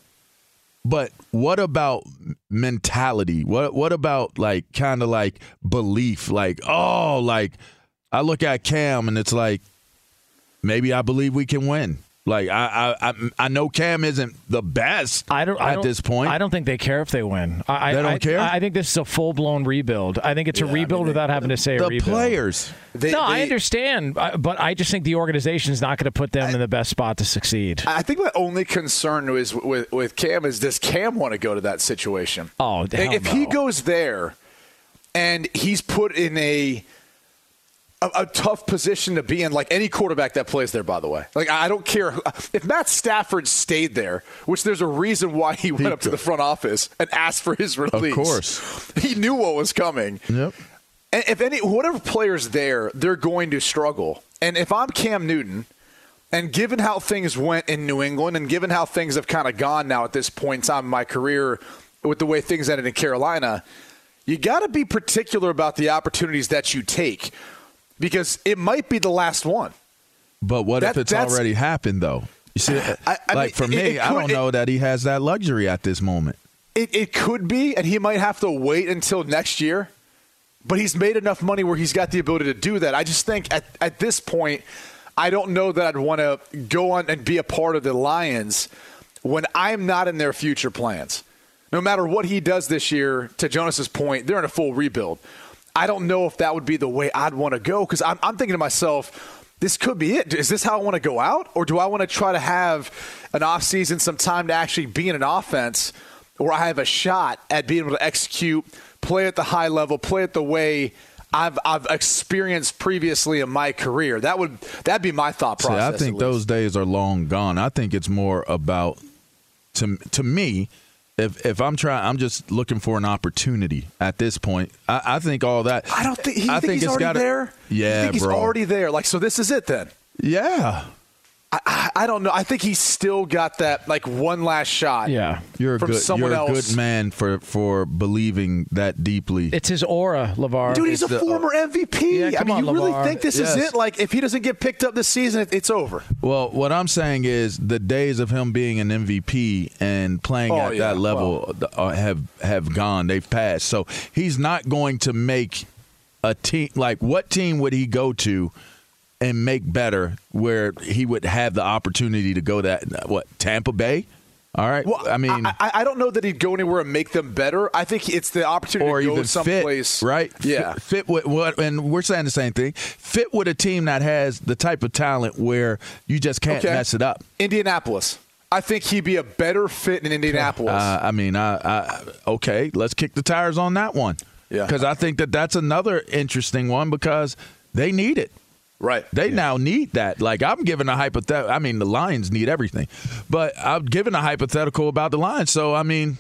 But what about mentality? What what about, like, kind of like belief? Like, oh, like, I look at Cam and it's like, maybe I believe we can win. Like, I I I know Cam isn't the best I don't, I at don't, this point. I don't think they care if they win. I, they don't I, care? I, I think this is a full-blown rebuild. I think it's a yeah, rebuild I mean, without they, having to say the a rebuild. The players. They, no, they, I understand, but I just think the organization is not going to put them I, in the best spot to succeed. I think my only concern is with, with Cam is does Cam want to go to that situation? Oh, hell If no. he goes there and he's put in a – A, a tough position to be in, like any quarterback that plays there, by the way. Like, I don't care. Who, if Matt Stafford stayed there, which there's a reason why he went he up could. to the front office and asked for his release. Of course. He knew what was coming. Yep. And if any, whatever player's there, they're going to struggle. And if I'm Cam Newton, and given how things went in New England, and given how things have kind of gone now at this point in time in my career with the way things ended in Carolina, you got to be particular about the opportunities that you take. Because it might be the last one. But what that, if it's already happened, though? You see, I, I like mean, for me, it, it could, I don't know it, that he has that luxury at this moment. It, it could be, and he might have to wait until next year. But he's made enough money where he's got the ability to do that. I just think at, at this point, I don't know that I'd want to go on and be a part of the Lions when I'm not in their future plans. No matter what he does this year, to Jonas's point, they're in a full rebuild. I don't know if that would be the way I'd want to go because I'm, I'm thinking to myself, this could be it. Is this how I want to go out? Or do I want to try to have an offseason, some time to actually be in an offense where I have a shot at being able to execute, play at the high level, play it the way I've I've experienced previously in my career? That would that'd be my thought process. See, I think those days are long gone. I think it's more about, to to me, if if I'm trying, I'm just looking for an opportunity at this point. I, I think all that. I don't think. He, I think, think he's it's already gotta, there. Yeah, you think he's bro. already there. Like, so this is it then. Yeah. I, I, I don't know. I think he's still got that like one last shot. Yeah, you're a from good. someone You're a else. good man for for believing that deeply. It's his aura, LeVar. Dude, he's It's a the- former M V P. Yeah, I come mean, on, you really LeVar. think this Yes. is it? Like, if he doesn't get picked up this season, it, it's over. Well, what I'm saying is the days of him being an M V P and playing Oh, at yeah. that level uh, have have gone. They've passed. So he's not going to make a team. Like, what team would he go to and make better where he would have the opportunity to go that, what, Tampa Bay? All right. Well, I mean, I, I, I don't know that he'd go anywhere and make them better. I think it's the opportunity or to go even someplace. fit, right? Yeah. Fit, fit with what, and we're saying the same thing. Fit with a team that has the type of talent where you just can't Okay. mess it up. Indianapolis. I think he'd be a better fit in Indianapolis. Uh, I mean, I, I okay, let's kick the tires on that one. Yeah. Because I think that that's another interesting one because they need it. Right. They Yeah. now need that. Like, I'm giving a hypothetical. I mean, the Lions need everything. But I'm giving a hypothetical about the Lions. So, I mean,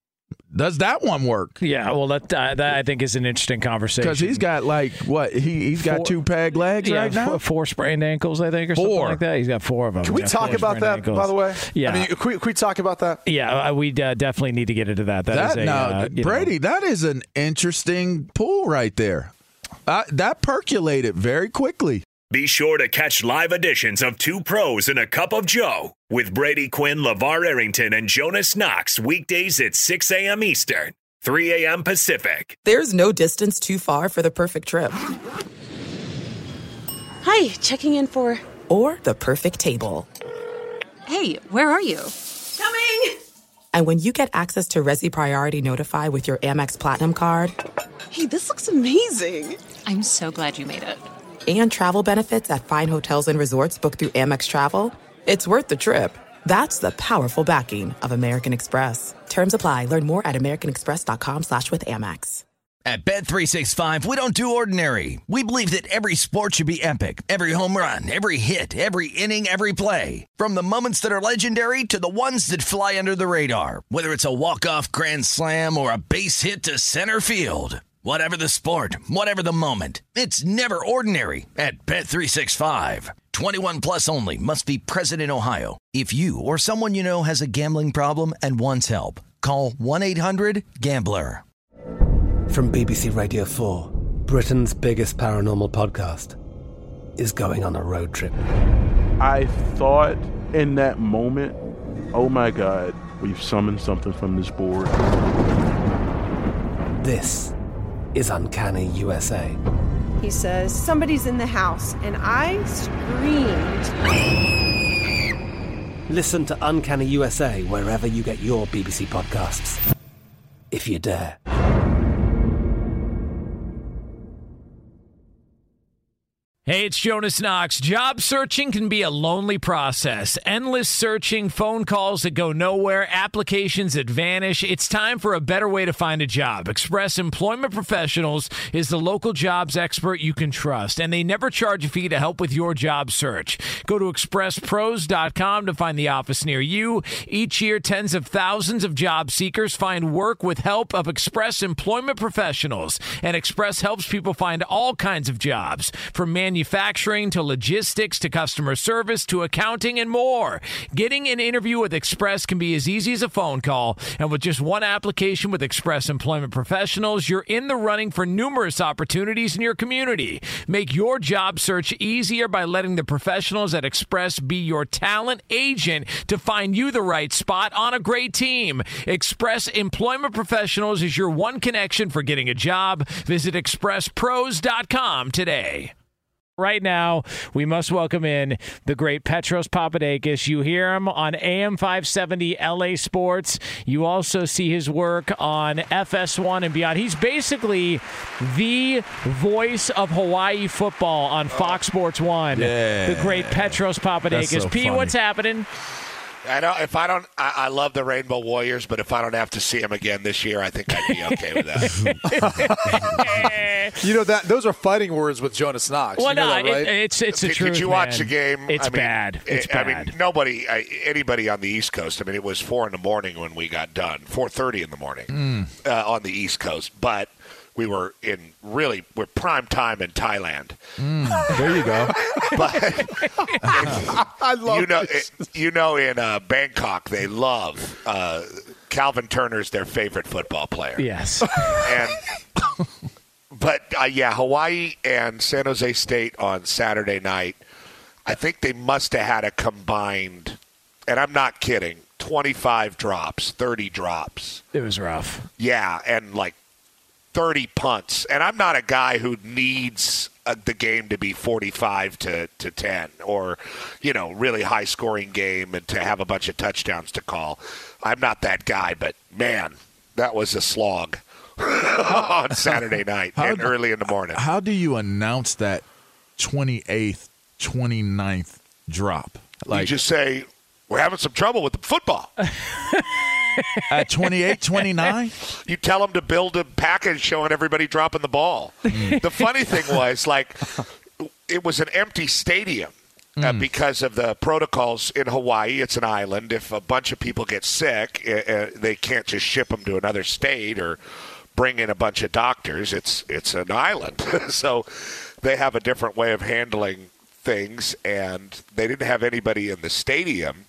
does that one work? Yeah, well, that, uh, that I think is an interesting conversation. Because he's got, like, what? He, he's got Four- two peg legs yeah, right now? Four, four sprained ankles, I think, or Four. something like that. He's got four of them. Can we Yeah, talk four about sprained that, ankles. by the way? Yeah. I mean, can we, can we talk about that? Yeah, uh, we uh, definitely need to get into that. That, That, is a, now, uh, you Brady, know, that is an interesting pull right there. Uh, that percolated very quickly. Be sure to catch live editions of Two Pros and a Cup of Joe with Brady Quinn, LeVar Arrington, and Jonas Knox weekdays at six a.m. Eastern, three a.m. Pacific. There's no distance too far for the perfect trip. Hi, checking in for. Or the perfect table. Hey, where are you? Coming! And when you get access to Resi Priority Notify with your Amex Platinum card Hey, this looks amazing. I'm so glad you made it. and travel benefits at fine hotels and resorts booked through Amex Travel, it's worth the trip. That's the powerful backing of American Express. Terms apply. Learn more at americanexpress.com slash with Amex. At Bet three sixty-five, we don't do ordinary. We believe that every sport should be epic. Every home run, every hit, every inning, every play. From the moments that are legendary to the ones that fly under the radar. Whether it's a walk-off grand slam or a base hit to center field. Whatever the sport, whatever the moment. It's never ordinary at Bet three sixty-five. twenty-one plus only. Must be present in Ohio. If you or someone you know has a gambling problem and wants help, call one eight hundred gambler. From B B C Radio four, Britain's biggest paranormal podcast is going on a road trip. I thought in that moment, oh my God, we've summoned something from this board. This is Uncanny U S A. He says, somebody's in the house, and I screamed. Listen to Uncanny U S A wherever you get your B B C podcasts, if you dare. Hey, it's Jonas Knox. Job searching can be a lonely process. Endless searching, phone calls that go nowhere, applications that vanish. It's time for a better way to find a job. Express Employment Professionals is the local jobs expert you can trust, and they never charge a fee to help with your job search. Go to express pros dot com to find the office near you. Each year, tens of thousands of job seekers find work with help of Express Employment Professionals, and Express helps people find all kinds of jobs, from manufacturing Manufacturing to logistics to customer service to accounting and more. Getting an interview with Express can be as easy as a phone call, and with just one application with Express Employment Professionals, you're in the running for numerous opportunities in your community. Make your job search easier by letting the professionals at Express be your talent agent to find you the right spot on a great team. Express Employment Professionals is your one connection for getting a job. Visit express pros dot com today. Right now, we must welcome in the great Petros Papadakis. You hear him on A M five seventy L A Sports. You also see his work on F S one and beyond. He's basically the voice of Hawaii football on Fox Sports one. Yeah. The great Petros Papadakis. So P, funny. what's happening? I know if I don't, I, I love the Rainbow Warriors, but if I don't have to see them again this year, I think I'd be okay with that. You know that those are fighting words with Jonas Knox. Well, you know no, that, right? it, it's it's the Did, truth. did you watch man. the game? It's I mean, bad. It's it, bad. I mean, nobody, I, anybody on the East Coast. I mean, it was four in the morning when we got done. Four thirty in the morning Mm. uh, on the East Coast, but we were in really we're prime time in Thailand. Mm. There you go. But I love you know, this. it, you know, in uh, Bangkok, they love uh, Calvin Turner's their favorite football player. Yes. And but uh, yeah, Hawaii and San Jose State on Saturday night. I think they must have had a combined, and I'm not kidding, twenty-five drops, thirty drops. It was rough. Yeah, and like thirty punts. And I'm not a guy who needs uh, the game to be forty-five to ten or, you know, really high-scoring game and to have a bunch of touchdowns to call. I'm not that guy, but, man, that was a slog on Saturday night How and do- early in the morning. How do you announce that twenty-eighth, twenty-ninth drop? You just say, we're having some trouble with the football. At twenty-eight, twenty-nine? You tell them to build a package showing everybody dropping the ball. The funny thing was, like, it was an empty stadium uh, Mm. because of the protocols in Hawaii. It's an island. If a bunch of people get sick, uh, uh, they can't just ship them to another state or bring in a bunch of doctors. It's it's an island. So they have a different way of handling things, and they didn't have anybody in the stadium,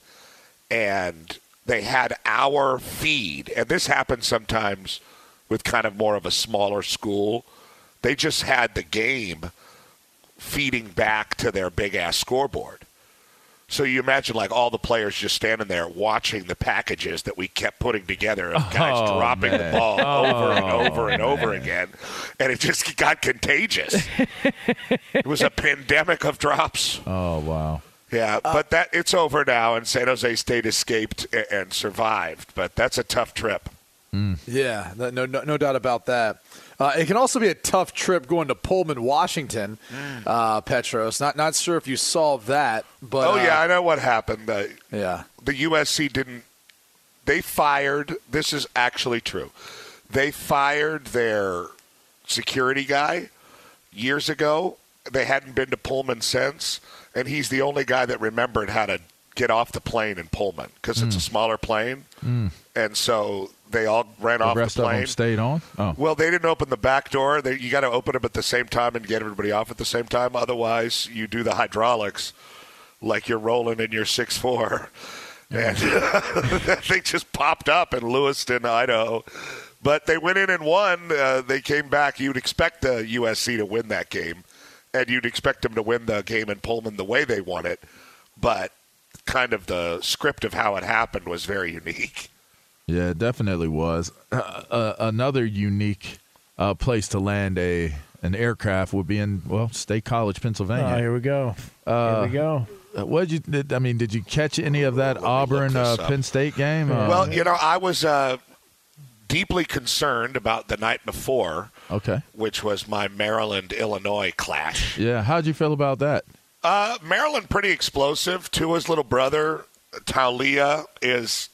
and they had our feed, and this happens sometimes with kind of more of a smaller school. They just had the game feeding back to their big-ass scoreboard. So you imagine, like, all the players just standing there watching the packages that we kept putting together of guys Oh, dropping man. the ball Oh, over and over and over man. again, and it just got contagious. It was a pandemic of drops. Oh, wow. Yeah, but that it's over now, and San Jose State escaped and, and survived. But that's a tough trip. Mm. Yeah, no, no, no doubt about that. Uh, it can also be a tough trip going to Pullman, Washington, uh, Petros. Not not sure if you saw that, but oh yeah, uh, I know what happened. Uh, yeah, the U S C didn't. They fired. This is actually true. They fired their security guy years ago. They hadn't been to Pullman since, and he's the only guy that remembered how to get off the plane in Pullman because it's Mm. a smaller plane, Mm. and so they all ran The off rest the of plane. them stayed on? Oh. Well, they didn't open the back door. They, you got to open them at the same time and get everybody off at the same time. Otherwise, you do the hydraulics like you're rolling in your six four. And that thing just popped up in Lewiston, Idaho. But they went in and won. Uh, they came back. You'd expect the U S C to win that game, and you'd expect them to win the game in Pullman the way they won it. But kind of the script of how it happened was very unique. Yeah, it definitely was. Uh, uh, another unique uh, place to land a an aircraft would be in, well, State College, Pennsylvania. Oh, here we go. Uh, here we go. What did you? Did, I mean, did you catch any of that Auburn uh, Penn State game? Uh, Well, you know, I was uh, deeply concerned about the night before, okay. which was my Maryland-Illinois clash. Yeah, how'd you feel about that? Uh, Maryland, pretty explosive. Tua's little brother, Taulia, is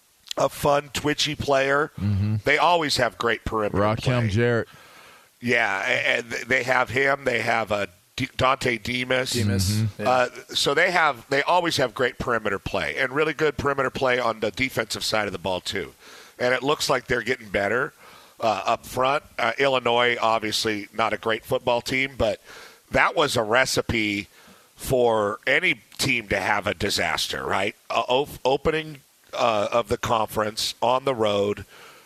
a fun, twitchy player. Mm-hmm. They always have great perimeter Rakim play. Jarrett. Yeah, and they have him. They have uh, D- Dante Demas. Demas. Mm-hmm. Yeah. Uh, so they have they always have great perimeter play and really good perimeter play on the defensive side of the ball too. And it looks like they're getting better uh, up front. Uh, Illinois, obviously not a great football team, but that was a recipe for any team to have a disaster, right? Uh, op- opening uh, of the conference on the road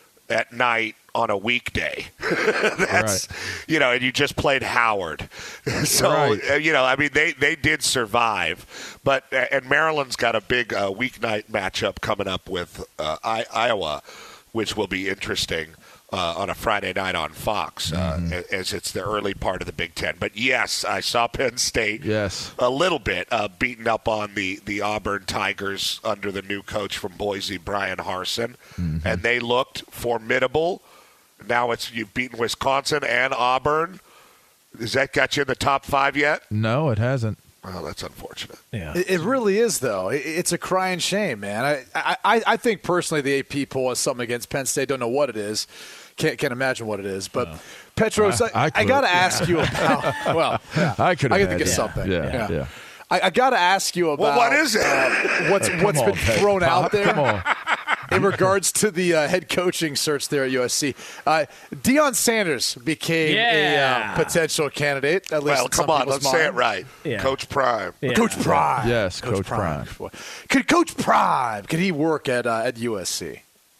at night on a weekday. That's, Right. you know, and you just played Howard. So, Right. uh, you know, I mean, they, they did survive. But, uh, and Maryland's got a big uh, weeknight matchup coming up with uh, I- Iowa, which will be interesting uh, on a Friday night on Fox, uh, mm-hmm. as it's the early part of the Big Ten. But, yes, I saw Penn State yes. a little bit uh, beaten up on the, the Auburn Tigers under the new coach from Boise, Brian Harsin, mm-hmm. and they looked formidable. Now it's you've beaten Wisconsin and Auburn. Has that got you in the top five yet? No, it hasn't. Well, that's unfortunate. Yeah, it, it really is, though. It, it's a crying shame, man. I, I, I think personally the A P poll has something against Penn State. Don't know what it is. Can't can't imagine what it is. But uh, Petros, I, I, I, I got to ask yeah. you about. Well, yeah, I could. I can think yeah. of something. Yeah, yeah. yeah. I, I got to ask you about. Well, what is it? Uh, what's hey, what's on, been hey, thrown Pop, out there? Come on. In regards to the uh, head coaching search there at U S C, uh, Deion Sanders became yeah. a uh, potential candidate. At least well, come on, let's mind. say it right. Yeah. Coach Prime. Yeah. Coach Prime. Yes, Coach, Coach Prime. Prime. Could Coach Prime? Could he work at uh, at U S C?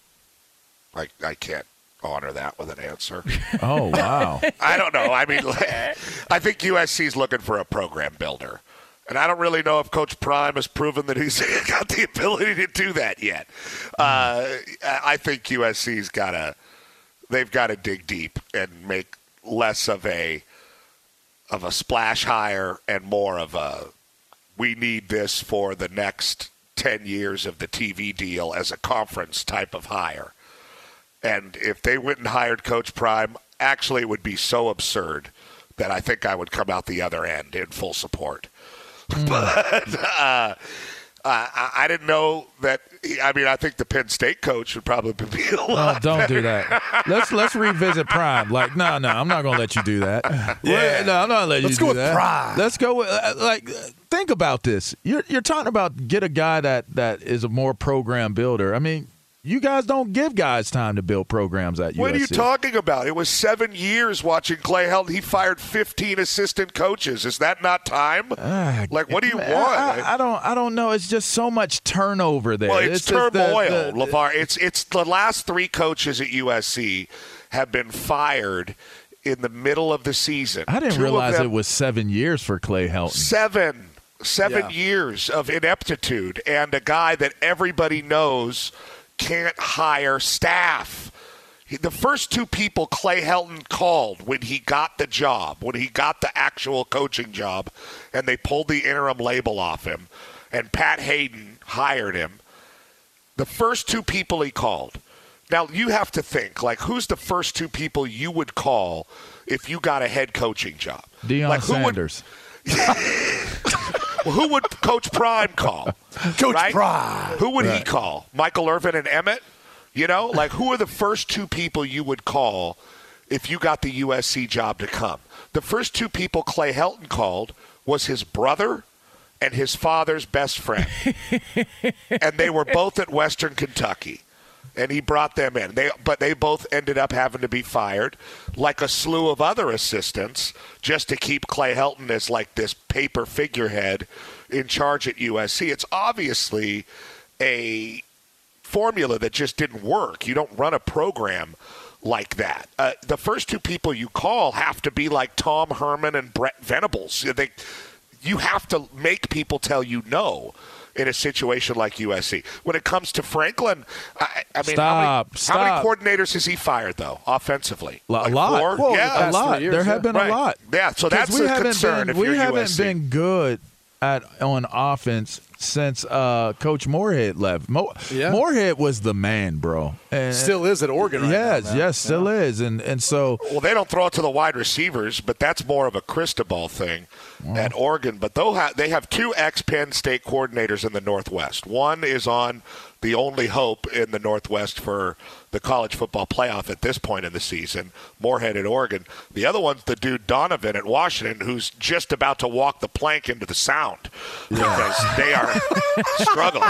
I I can't honor that with an answer. Oh wow. I don't know. I mean, I think U S C is looking for a program builder. And I don't really know if Coach Prime has proven that he's got the ability to do that yet. Uh, I think U S C's got to they've got to dig deep and make less of a of a splash hire and more of a we need this for the next ten years of the T V deal as a conference type of hire. And if they went and hired Coach Prime, actually it would be so absurd that I think I would come out the other end in full support. But uh, I, I didn't know that. I mean, I think the Penn State coach would probably be a lot. Oh, don't better. do that. Let's let's revisit Prime. Like, no, no, I'm not going to let you do that. Yeah. No, I'm not letting let's you do that. Let's go with Prime. Let's go with uh, like. Think about this. You're you're talking about get a guy that that is a more program builder. I mean. You guys don't give guys time to build programs at U S C. What are you talking about? It was seven years watching Clay Helton. He fired fifteen assistant coaches. Is that not time? Uh, like, what do you man, want? I, I don't. I don't know. It's just so much turnover there. Well, it's, it's turmoil, the, the, LeVar. It's it's the last three coaches at U S C have been fired in the middle of the season. I didn't Two realize them, it was seven years for Clay Helton. Seven. Seven yeah. years of ineptitude and a guy that everybody knows can't hire staff. The first two people Clay Helton called when he got the job, when he got the actual coaching job, and they pulled the interim label off him, and Pat Hayden hired him, the first two people he called. Now, you have to think, like, who's the first two people you would call if you got a head coaching job? Deion like, who Sanders. Would, well, who would Coach Prime call? Coach right? Prime. Who would right. he call? Michael Irvin and Emmett? You know, like, who are the first two people you would call if you got the U S C job to come? The first two people Clay Helton called was his brother and his father's best friend. And they were both at Western Kentucky. And he brought them in. They, but they both ended up having to be fired, like a slew of other assistants, just to keep Clay Helton as like this paper figurehead in charge at U S C. It's obviously a formula that just didn't work. You don't run a program like that. Uh, the first two people you call have to be like Tom Herman and Brett Venables. They, you have to make people tell you no in a situation like U S C. When it comes to Franklin, I, I mean, stop, how, many, stop. how many coordinators has he fired, though, offensively? A like lot. Four? Well, yeah, a lot. years, there have yeah. been right. a lot. Yeah, so that's we a haven't concern been, if we you're haven't U S C. been good at on offense since uh, Coach Moorhead left. Mo- yeah. Moorhead was the man, bro. And Still is at Oregon right yes, now. Yes, yes, still yeah. is. And and so Well, they don't throw it to the wide receivers, but that's more of a Cristobal thing well, at Oregon. But they'll ha- they have two ex-Penn State coordinators in the Northwest. One is on the only hope in the Northwest for the college football playoff at this point in the season, Moorhead at Oregon. The other one's the dude Donovan at Washington, who's just about to walk the plank into the sound because they are struggling.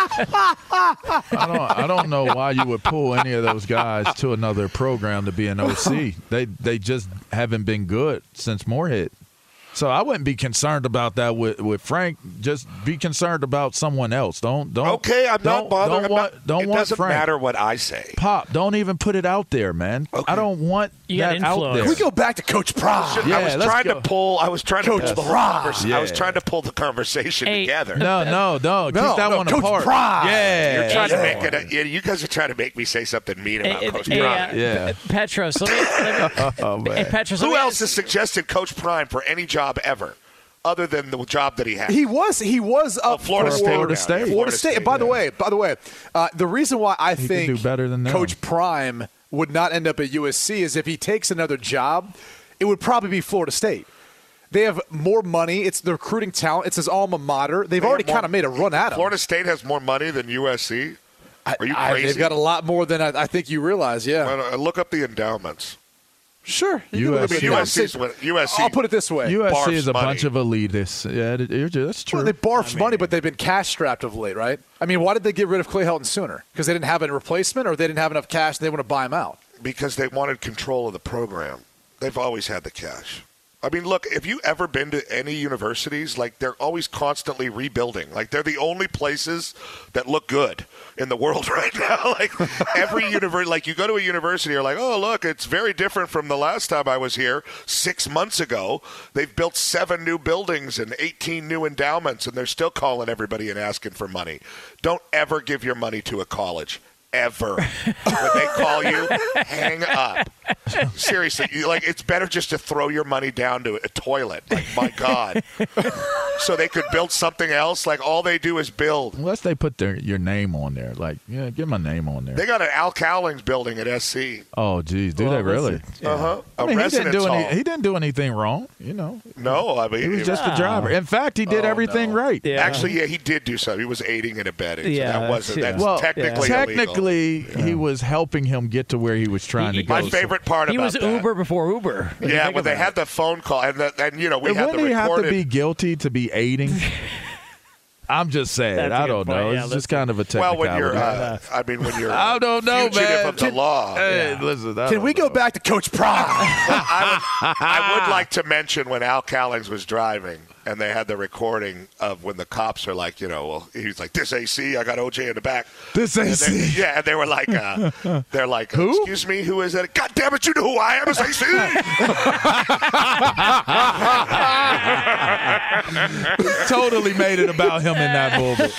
I don't I don't know why you would pull any of those guys to another program to be an O C. They they just haven't been good since Moorhead. So I wouldn't be concerned about that with, with Frank. Just be concerned about someone else. Don't don't. Okay, I'm don't, not bothered. Don't I'm want. not, Don't it want doesn't Frank. matter what I say. Pop, don't even put it out there, man. Okay. I don't want You got that out influence. there. Can we go back to Coach Prime? Yeah, I was let's trying go. to pull. I was trying Coach to pull the Prime. convers- Yeah. I was trying to pull the conversation Hey. together. No, no, no. Keep No, that no, one Coach apart. Prime. Yeah. You're trying to Yeah. make it. A, yeah, you guys are trying to make me say something mean about Hey, Coach hey, Prime. uh, Yeah. Petros, let me. Let me Oh man. hey, Petros, let Who me else ask- has suggested Coach Prime for any job ever, other than the job that he had? He was he was up Florida for State. Florida Yeah, State. yeah, Florida State. And by the yeah. way, by the way, uh, the reason why I He could think do better than them. Coach Prime would not end up at U S C is if he takes another job, it would probably be Florida State. They have more money. It's the recruiting talent. It's his alma mater. They've They already have more- kind of made a run at him. Florida State has more money than U S C. Are you I- crazy? they've got a lot more than I, I think you realize. Yeah, Well, uh, look up the endowments. sure. You can U look S C. at U the- S C's win- U S C. I'll put it this way. U S C barfs is a money. bunch of elitists. Yeah, it- it- that's true. Well, they barfed money, but they've been cash strapped of late, right? I mean, why did they get rid of Clay Helton sooner? Because they didn't have a replacement, or they didn't have enough cash and they want to buy him out. Because they wanted control of the program. They've always had the cash. I mean, look, have you ever been to any universities? Like, they're always constantly rebuilding. Like, they're the only places that look good in the world right now. Like, every university, like, you go to a university, you're like, oh, look, it's very different from the last time I was here six months ago. They've built seven new buildings and eighteen new endowments, and they're still calling everybody and asking for money. Don't ever give your money to a college. Ever. When they call you, hang up. Seriously, you, like it's better just to throw your money down to a toilet. Like, my God. So they could build something else. Like, all they do is build. Unless they put their your name on there, like yeah, give my name on there. They got an Al Cowlings building at S C. Oh, geez, do Well, they really? listen, Uh huh. I A mean, he didn't residence do hall. any. He didn't do anything wrong. You know, no, I mean he was it- just a driver. In fact, he did Oh, everything no. right. Yeah. Actually, yeah, he did do something. He was aiding and abetting. So Yeah, that that's- wasn't. yeah. That's Well, technically technically, illegal. he was helping him get to where he was trying He- to go. My So- favorite part He about was that. Uber before Uber. When you Yeah, think when they about had it. the phone call, and the, and you know we And had wouldn't the he have recorded. to be guilty to be aiding? I'm just saying. That's a I good don't point. know. Yeah, It's let's- just kind of a Well, technicality. when you're, uh, I mean, when you're I don't know, fugitive man. of the law. Hey, listen. I Can don't we go know. back to Coach Prime? I would, I would like to mention when Al Cowlings was driving and they had the recording of when the cops are like, you know, well, he's like, this A C, I got O J in the back. This And A they- C. yeah, and they were like, uh, they're like, Who? excuse me, who is that? God damn it, you know who I am, it's A C. Totally made it about him in that moment.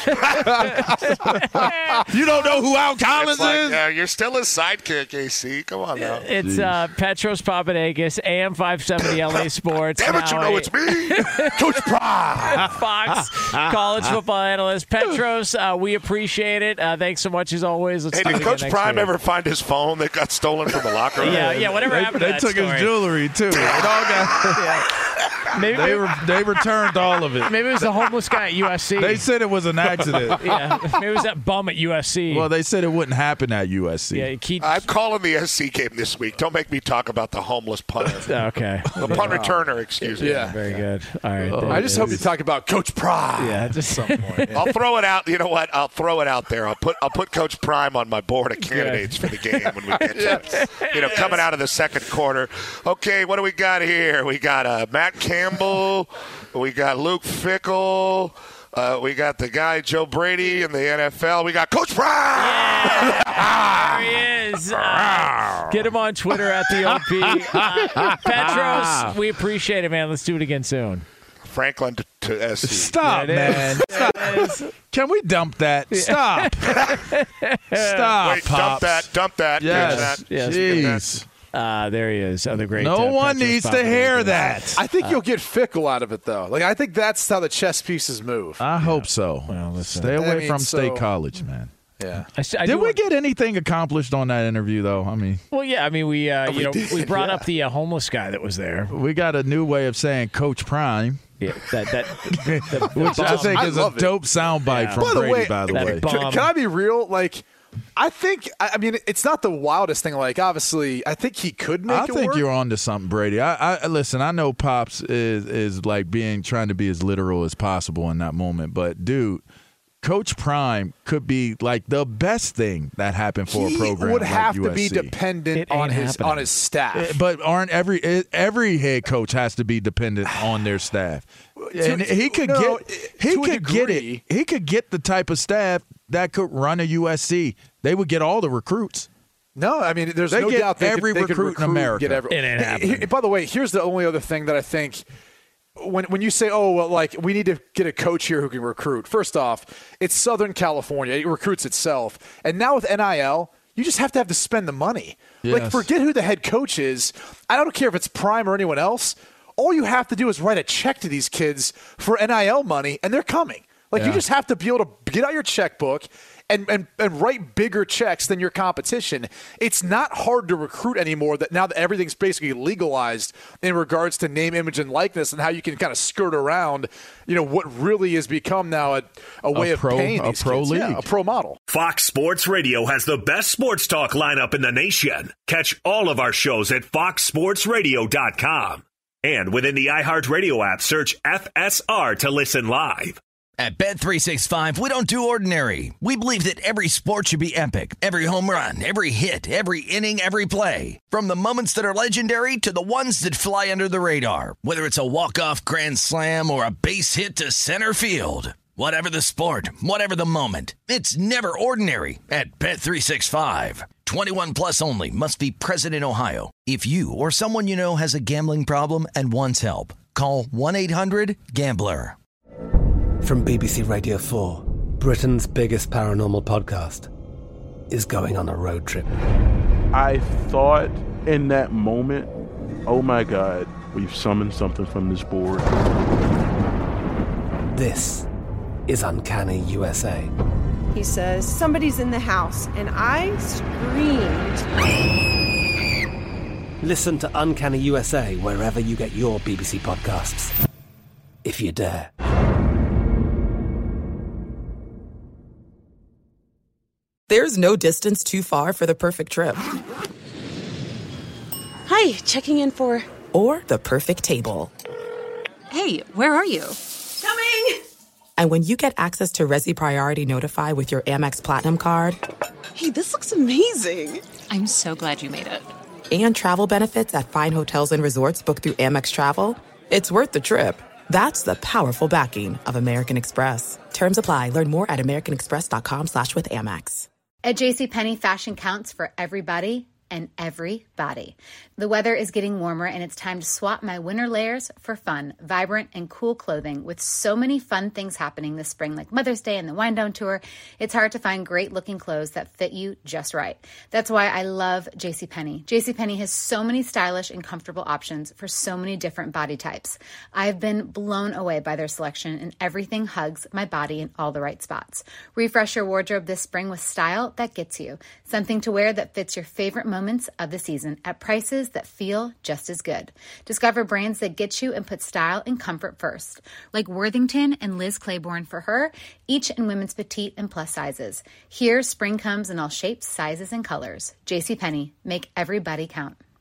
You don't know who Al Collins It's like, is? uh, you're still his sidekick, A C. Come on now. It's uh, Petros Papadakis, A M five seventy L A Sports. Damn it, you now know a it's me, Coach Prime. Fox college football analyst. Petros, uh, we appreciate it. Uh, thanks so much as always. Let's Hey, do it did again Coach next Prime week. ever find his phone that got stolen from the locker room? Yeah, yeah, whatever They, happened to they that took story. his jewelry too. It all got, Maybe, they, were, they returned all of it. maybe it was the homeless guy at U S C. They said it was an accident. yeah, maybe it was that bum at U S C. Well, they said it wouldn't happen at U S C. yeah, he keep, I'm calling the S C game this week. Don't make me talk about the homeless punter. okay. The punt returner, excuse me. Yeah. Very good. All right. there I it just hope you is. talk about Coach Prime. Yeah, just some point. I'll throw it out. You know what? I'll throw it out there. I'll put I'll put Coach Prime on my board of candidates for the game when we get to you know coming out of the second quarter. Okay, what do we got here? We got uh, Matt Campbell. We got Luke Fickell. Uh, we got the guy Joe Brady in the N F L. We got Coach Prime. There he is. Uh, get him on Twitter at the O P. Uh, Petros, we appreciate it, man. Let's do it again soon. Franklin to, to S C. Stop, There it man. is. There it is. Can we dump that? Stop. Stop, Wait, dump Pops. that. Dump that. Yes. Catch that. Yes. Jeez. Uh, there he is. Other great. No uh, one Petros needs to hear Papadakis. that. I think you'll get Fickle out of it, though. Like I think that's how the chess pieces move. I hope so. Well, listen. Stay away I mean, from so- State College, man. Yeah. I, s- I Did do we want- get anything accomplished on that interview, though? I mean, Well, yeah. I mean, we uh, you we know did, we brought yeah. up the uh, homeless guy that was there. we got a new way of saying Coach Prime, Yeah, that that the, the which I bum. think I is a love it. dope soundbite Yeah. from By the Brady, way, by the that way. bum- Can, can I be real? Like, I think. I I mean, it's not the wildest thing. Like, obviously, I think he could make I it think work. you're on to something, Brady. I, I listen. I know Pops is is like being trying to be as literal as possible in that moment, but dude, Coach Prime could be like the best thing that happened for he a program would like have U S C. to be dependent on his happening. on his staff. But aren't every every head coach has to be dependent on their staff? And he could no, get he to a could get degree. it. He could get the type of staff that could run a U S C. They would get all the recruits. No, I mean, there's They no get doubt they every could, they could recruit in recruit, America. Get every, It ain't Hey, happening. here- by the way, here's the only other thing that I think when when you say, oh, well, like we need to get a coach here who can recruit. First off, it's Southern California; it recruits itself, and now with N I L, you just have to have to spend the money. Like, Yes. forget who the head coach is. I don't care if it's Prime or anyone else. All you have to do is write a check to these kids for N I L money, and they're coming. Like, you Yeah. just have to be able to get out your checkbook and, and, and write bigger checks than your competition. It's not hard to recruit anymore that now that everything's basically legalized in regards to name, image, and likeness and how you can kind of skirt around, you know, what really has become now a, a way A of pro- paying a these pro kids. Yeah, league. a pro model. Fox Sports Radio has the best sports talk lineup in the nation. Catch all of our shows at fox sports radio dot com. And within the iHeartRadio app, search F S R to listen live. At Bet three sixty-five, we don't do ordinary. We believe that every sport should be epic. Every home run, every hit, every inning, every play. From the moments that are legendary to the ones that fly under the radar. Whether it's a walk-off grand slam or a base hit to center field. Whatever the sport, whatever the moment. It's never ordinary at Bet three sixty-five. twenty-one plus only. Must be present in Ohio. If you or someone you know has a gambling problem and wants help, call one eight hundred gambler. From B B C Radio four, Britain's biggest paranormal podcast is going on a road trip. I thought in that moment, oh my God, we've summoned something from this board. This is Uncanny U S A. He says, somebody's in the house, and I screamed. Listen to Uncanny U S A wherever you get your B B C podcasts, if you dare. There's no distance too far for the perfect trip. Hi, checking in for... Or the perfect table. Hey, where are you? Coming! And when you get access to Resi Priority Notify with your Amex Platinum card... Hey, this looks amazing. I'm so glad you made it. And travel benefits at fine hotels and resorts booked through Amex Travel, it's worth the trip. That's the powerful backing of American Express. Terms apply. Learn more at americanexpress.com slash with Amex. At JCPenney, fashion counts for everybody and everybody. The weather is getting warmer, and it's time to swap my winter layers for fun, vibrant, and cool clothing. With so many fun things happening this spring, like Mother's Day and the Wind Down Tour, it's hard to find great-looking clothes that fit you just right. That's why I love JCPenney. JCPenney has so many stylish and comfortable options for so many different body types. I've been blown away by their selection, and everything hugs my body in all the right spots. Refresh your wardrobe this spring with style that gets you. Something to wear that fits your favorite moments of the season at prices that feel just as good. Discover brands that get you and put style and comfort first, like Worthington and Liz Claiborne for her, each in women's petite and plus sizes. Here, spring comes in all shapes, sizes, and colors. JCPenney, make everybody count.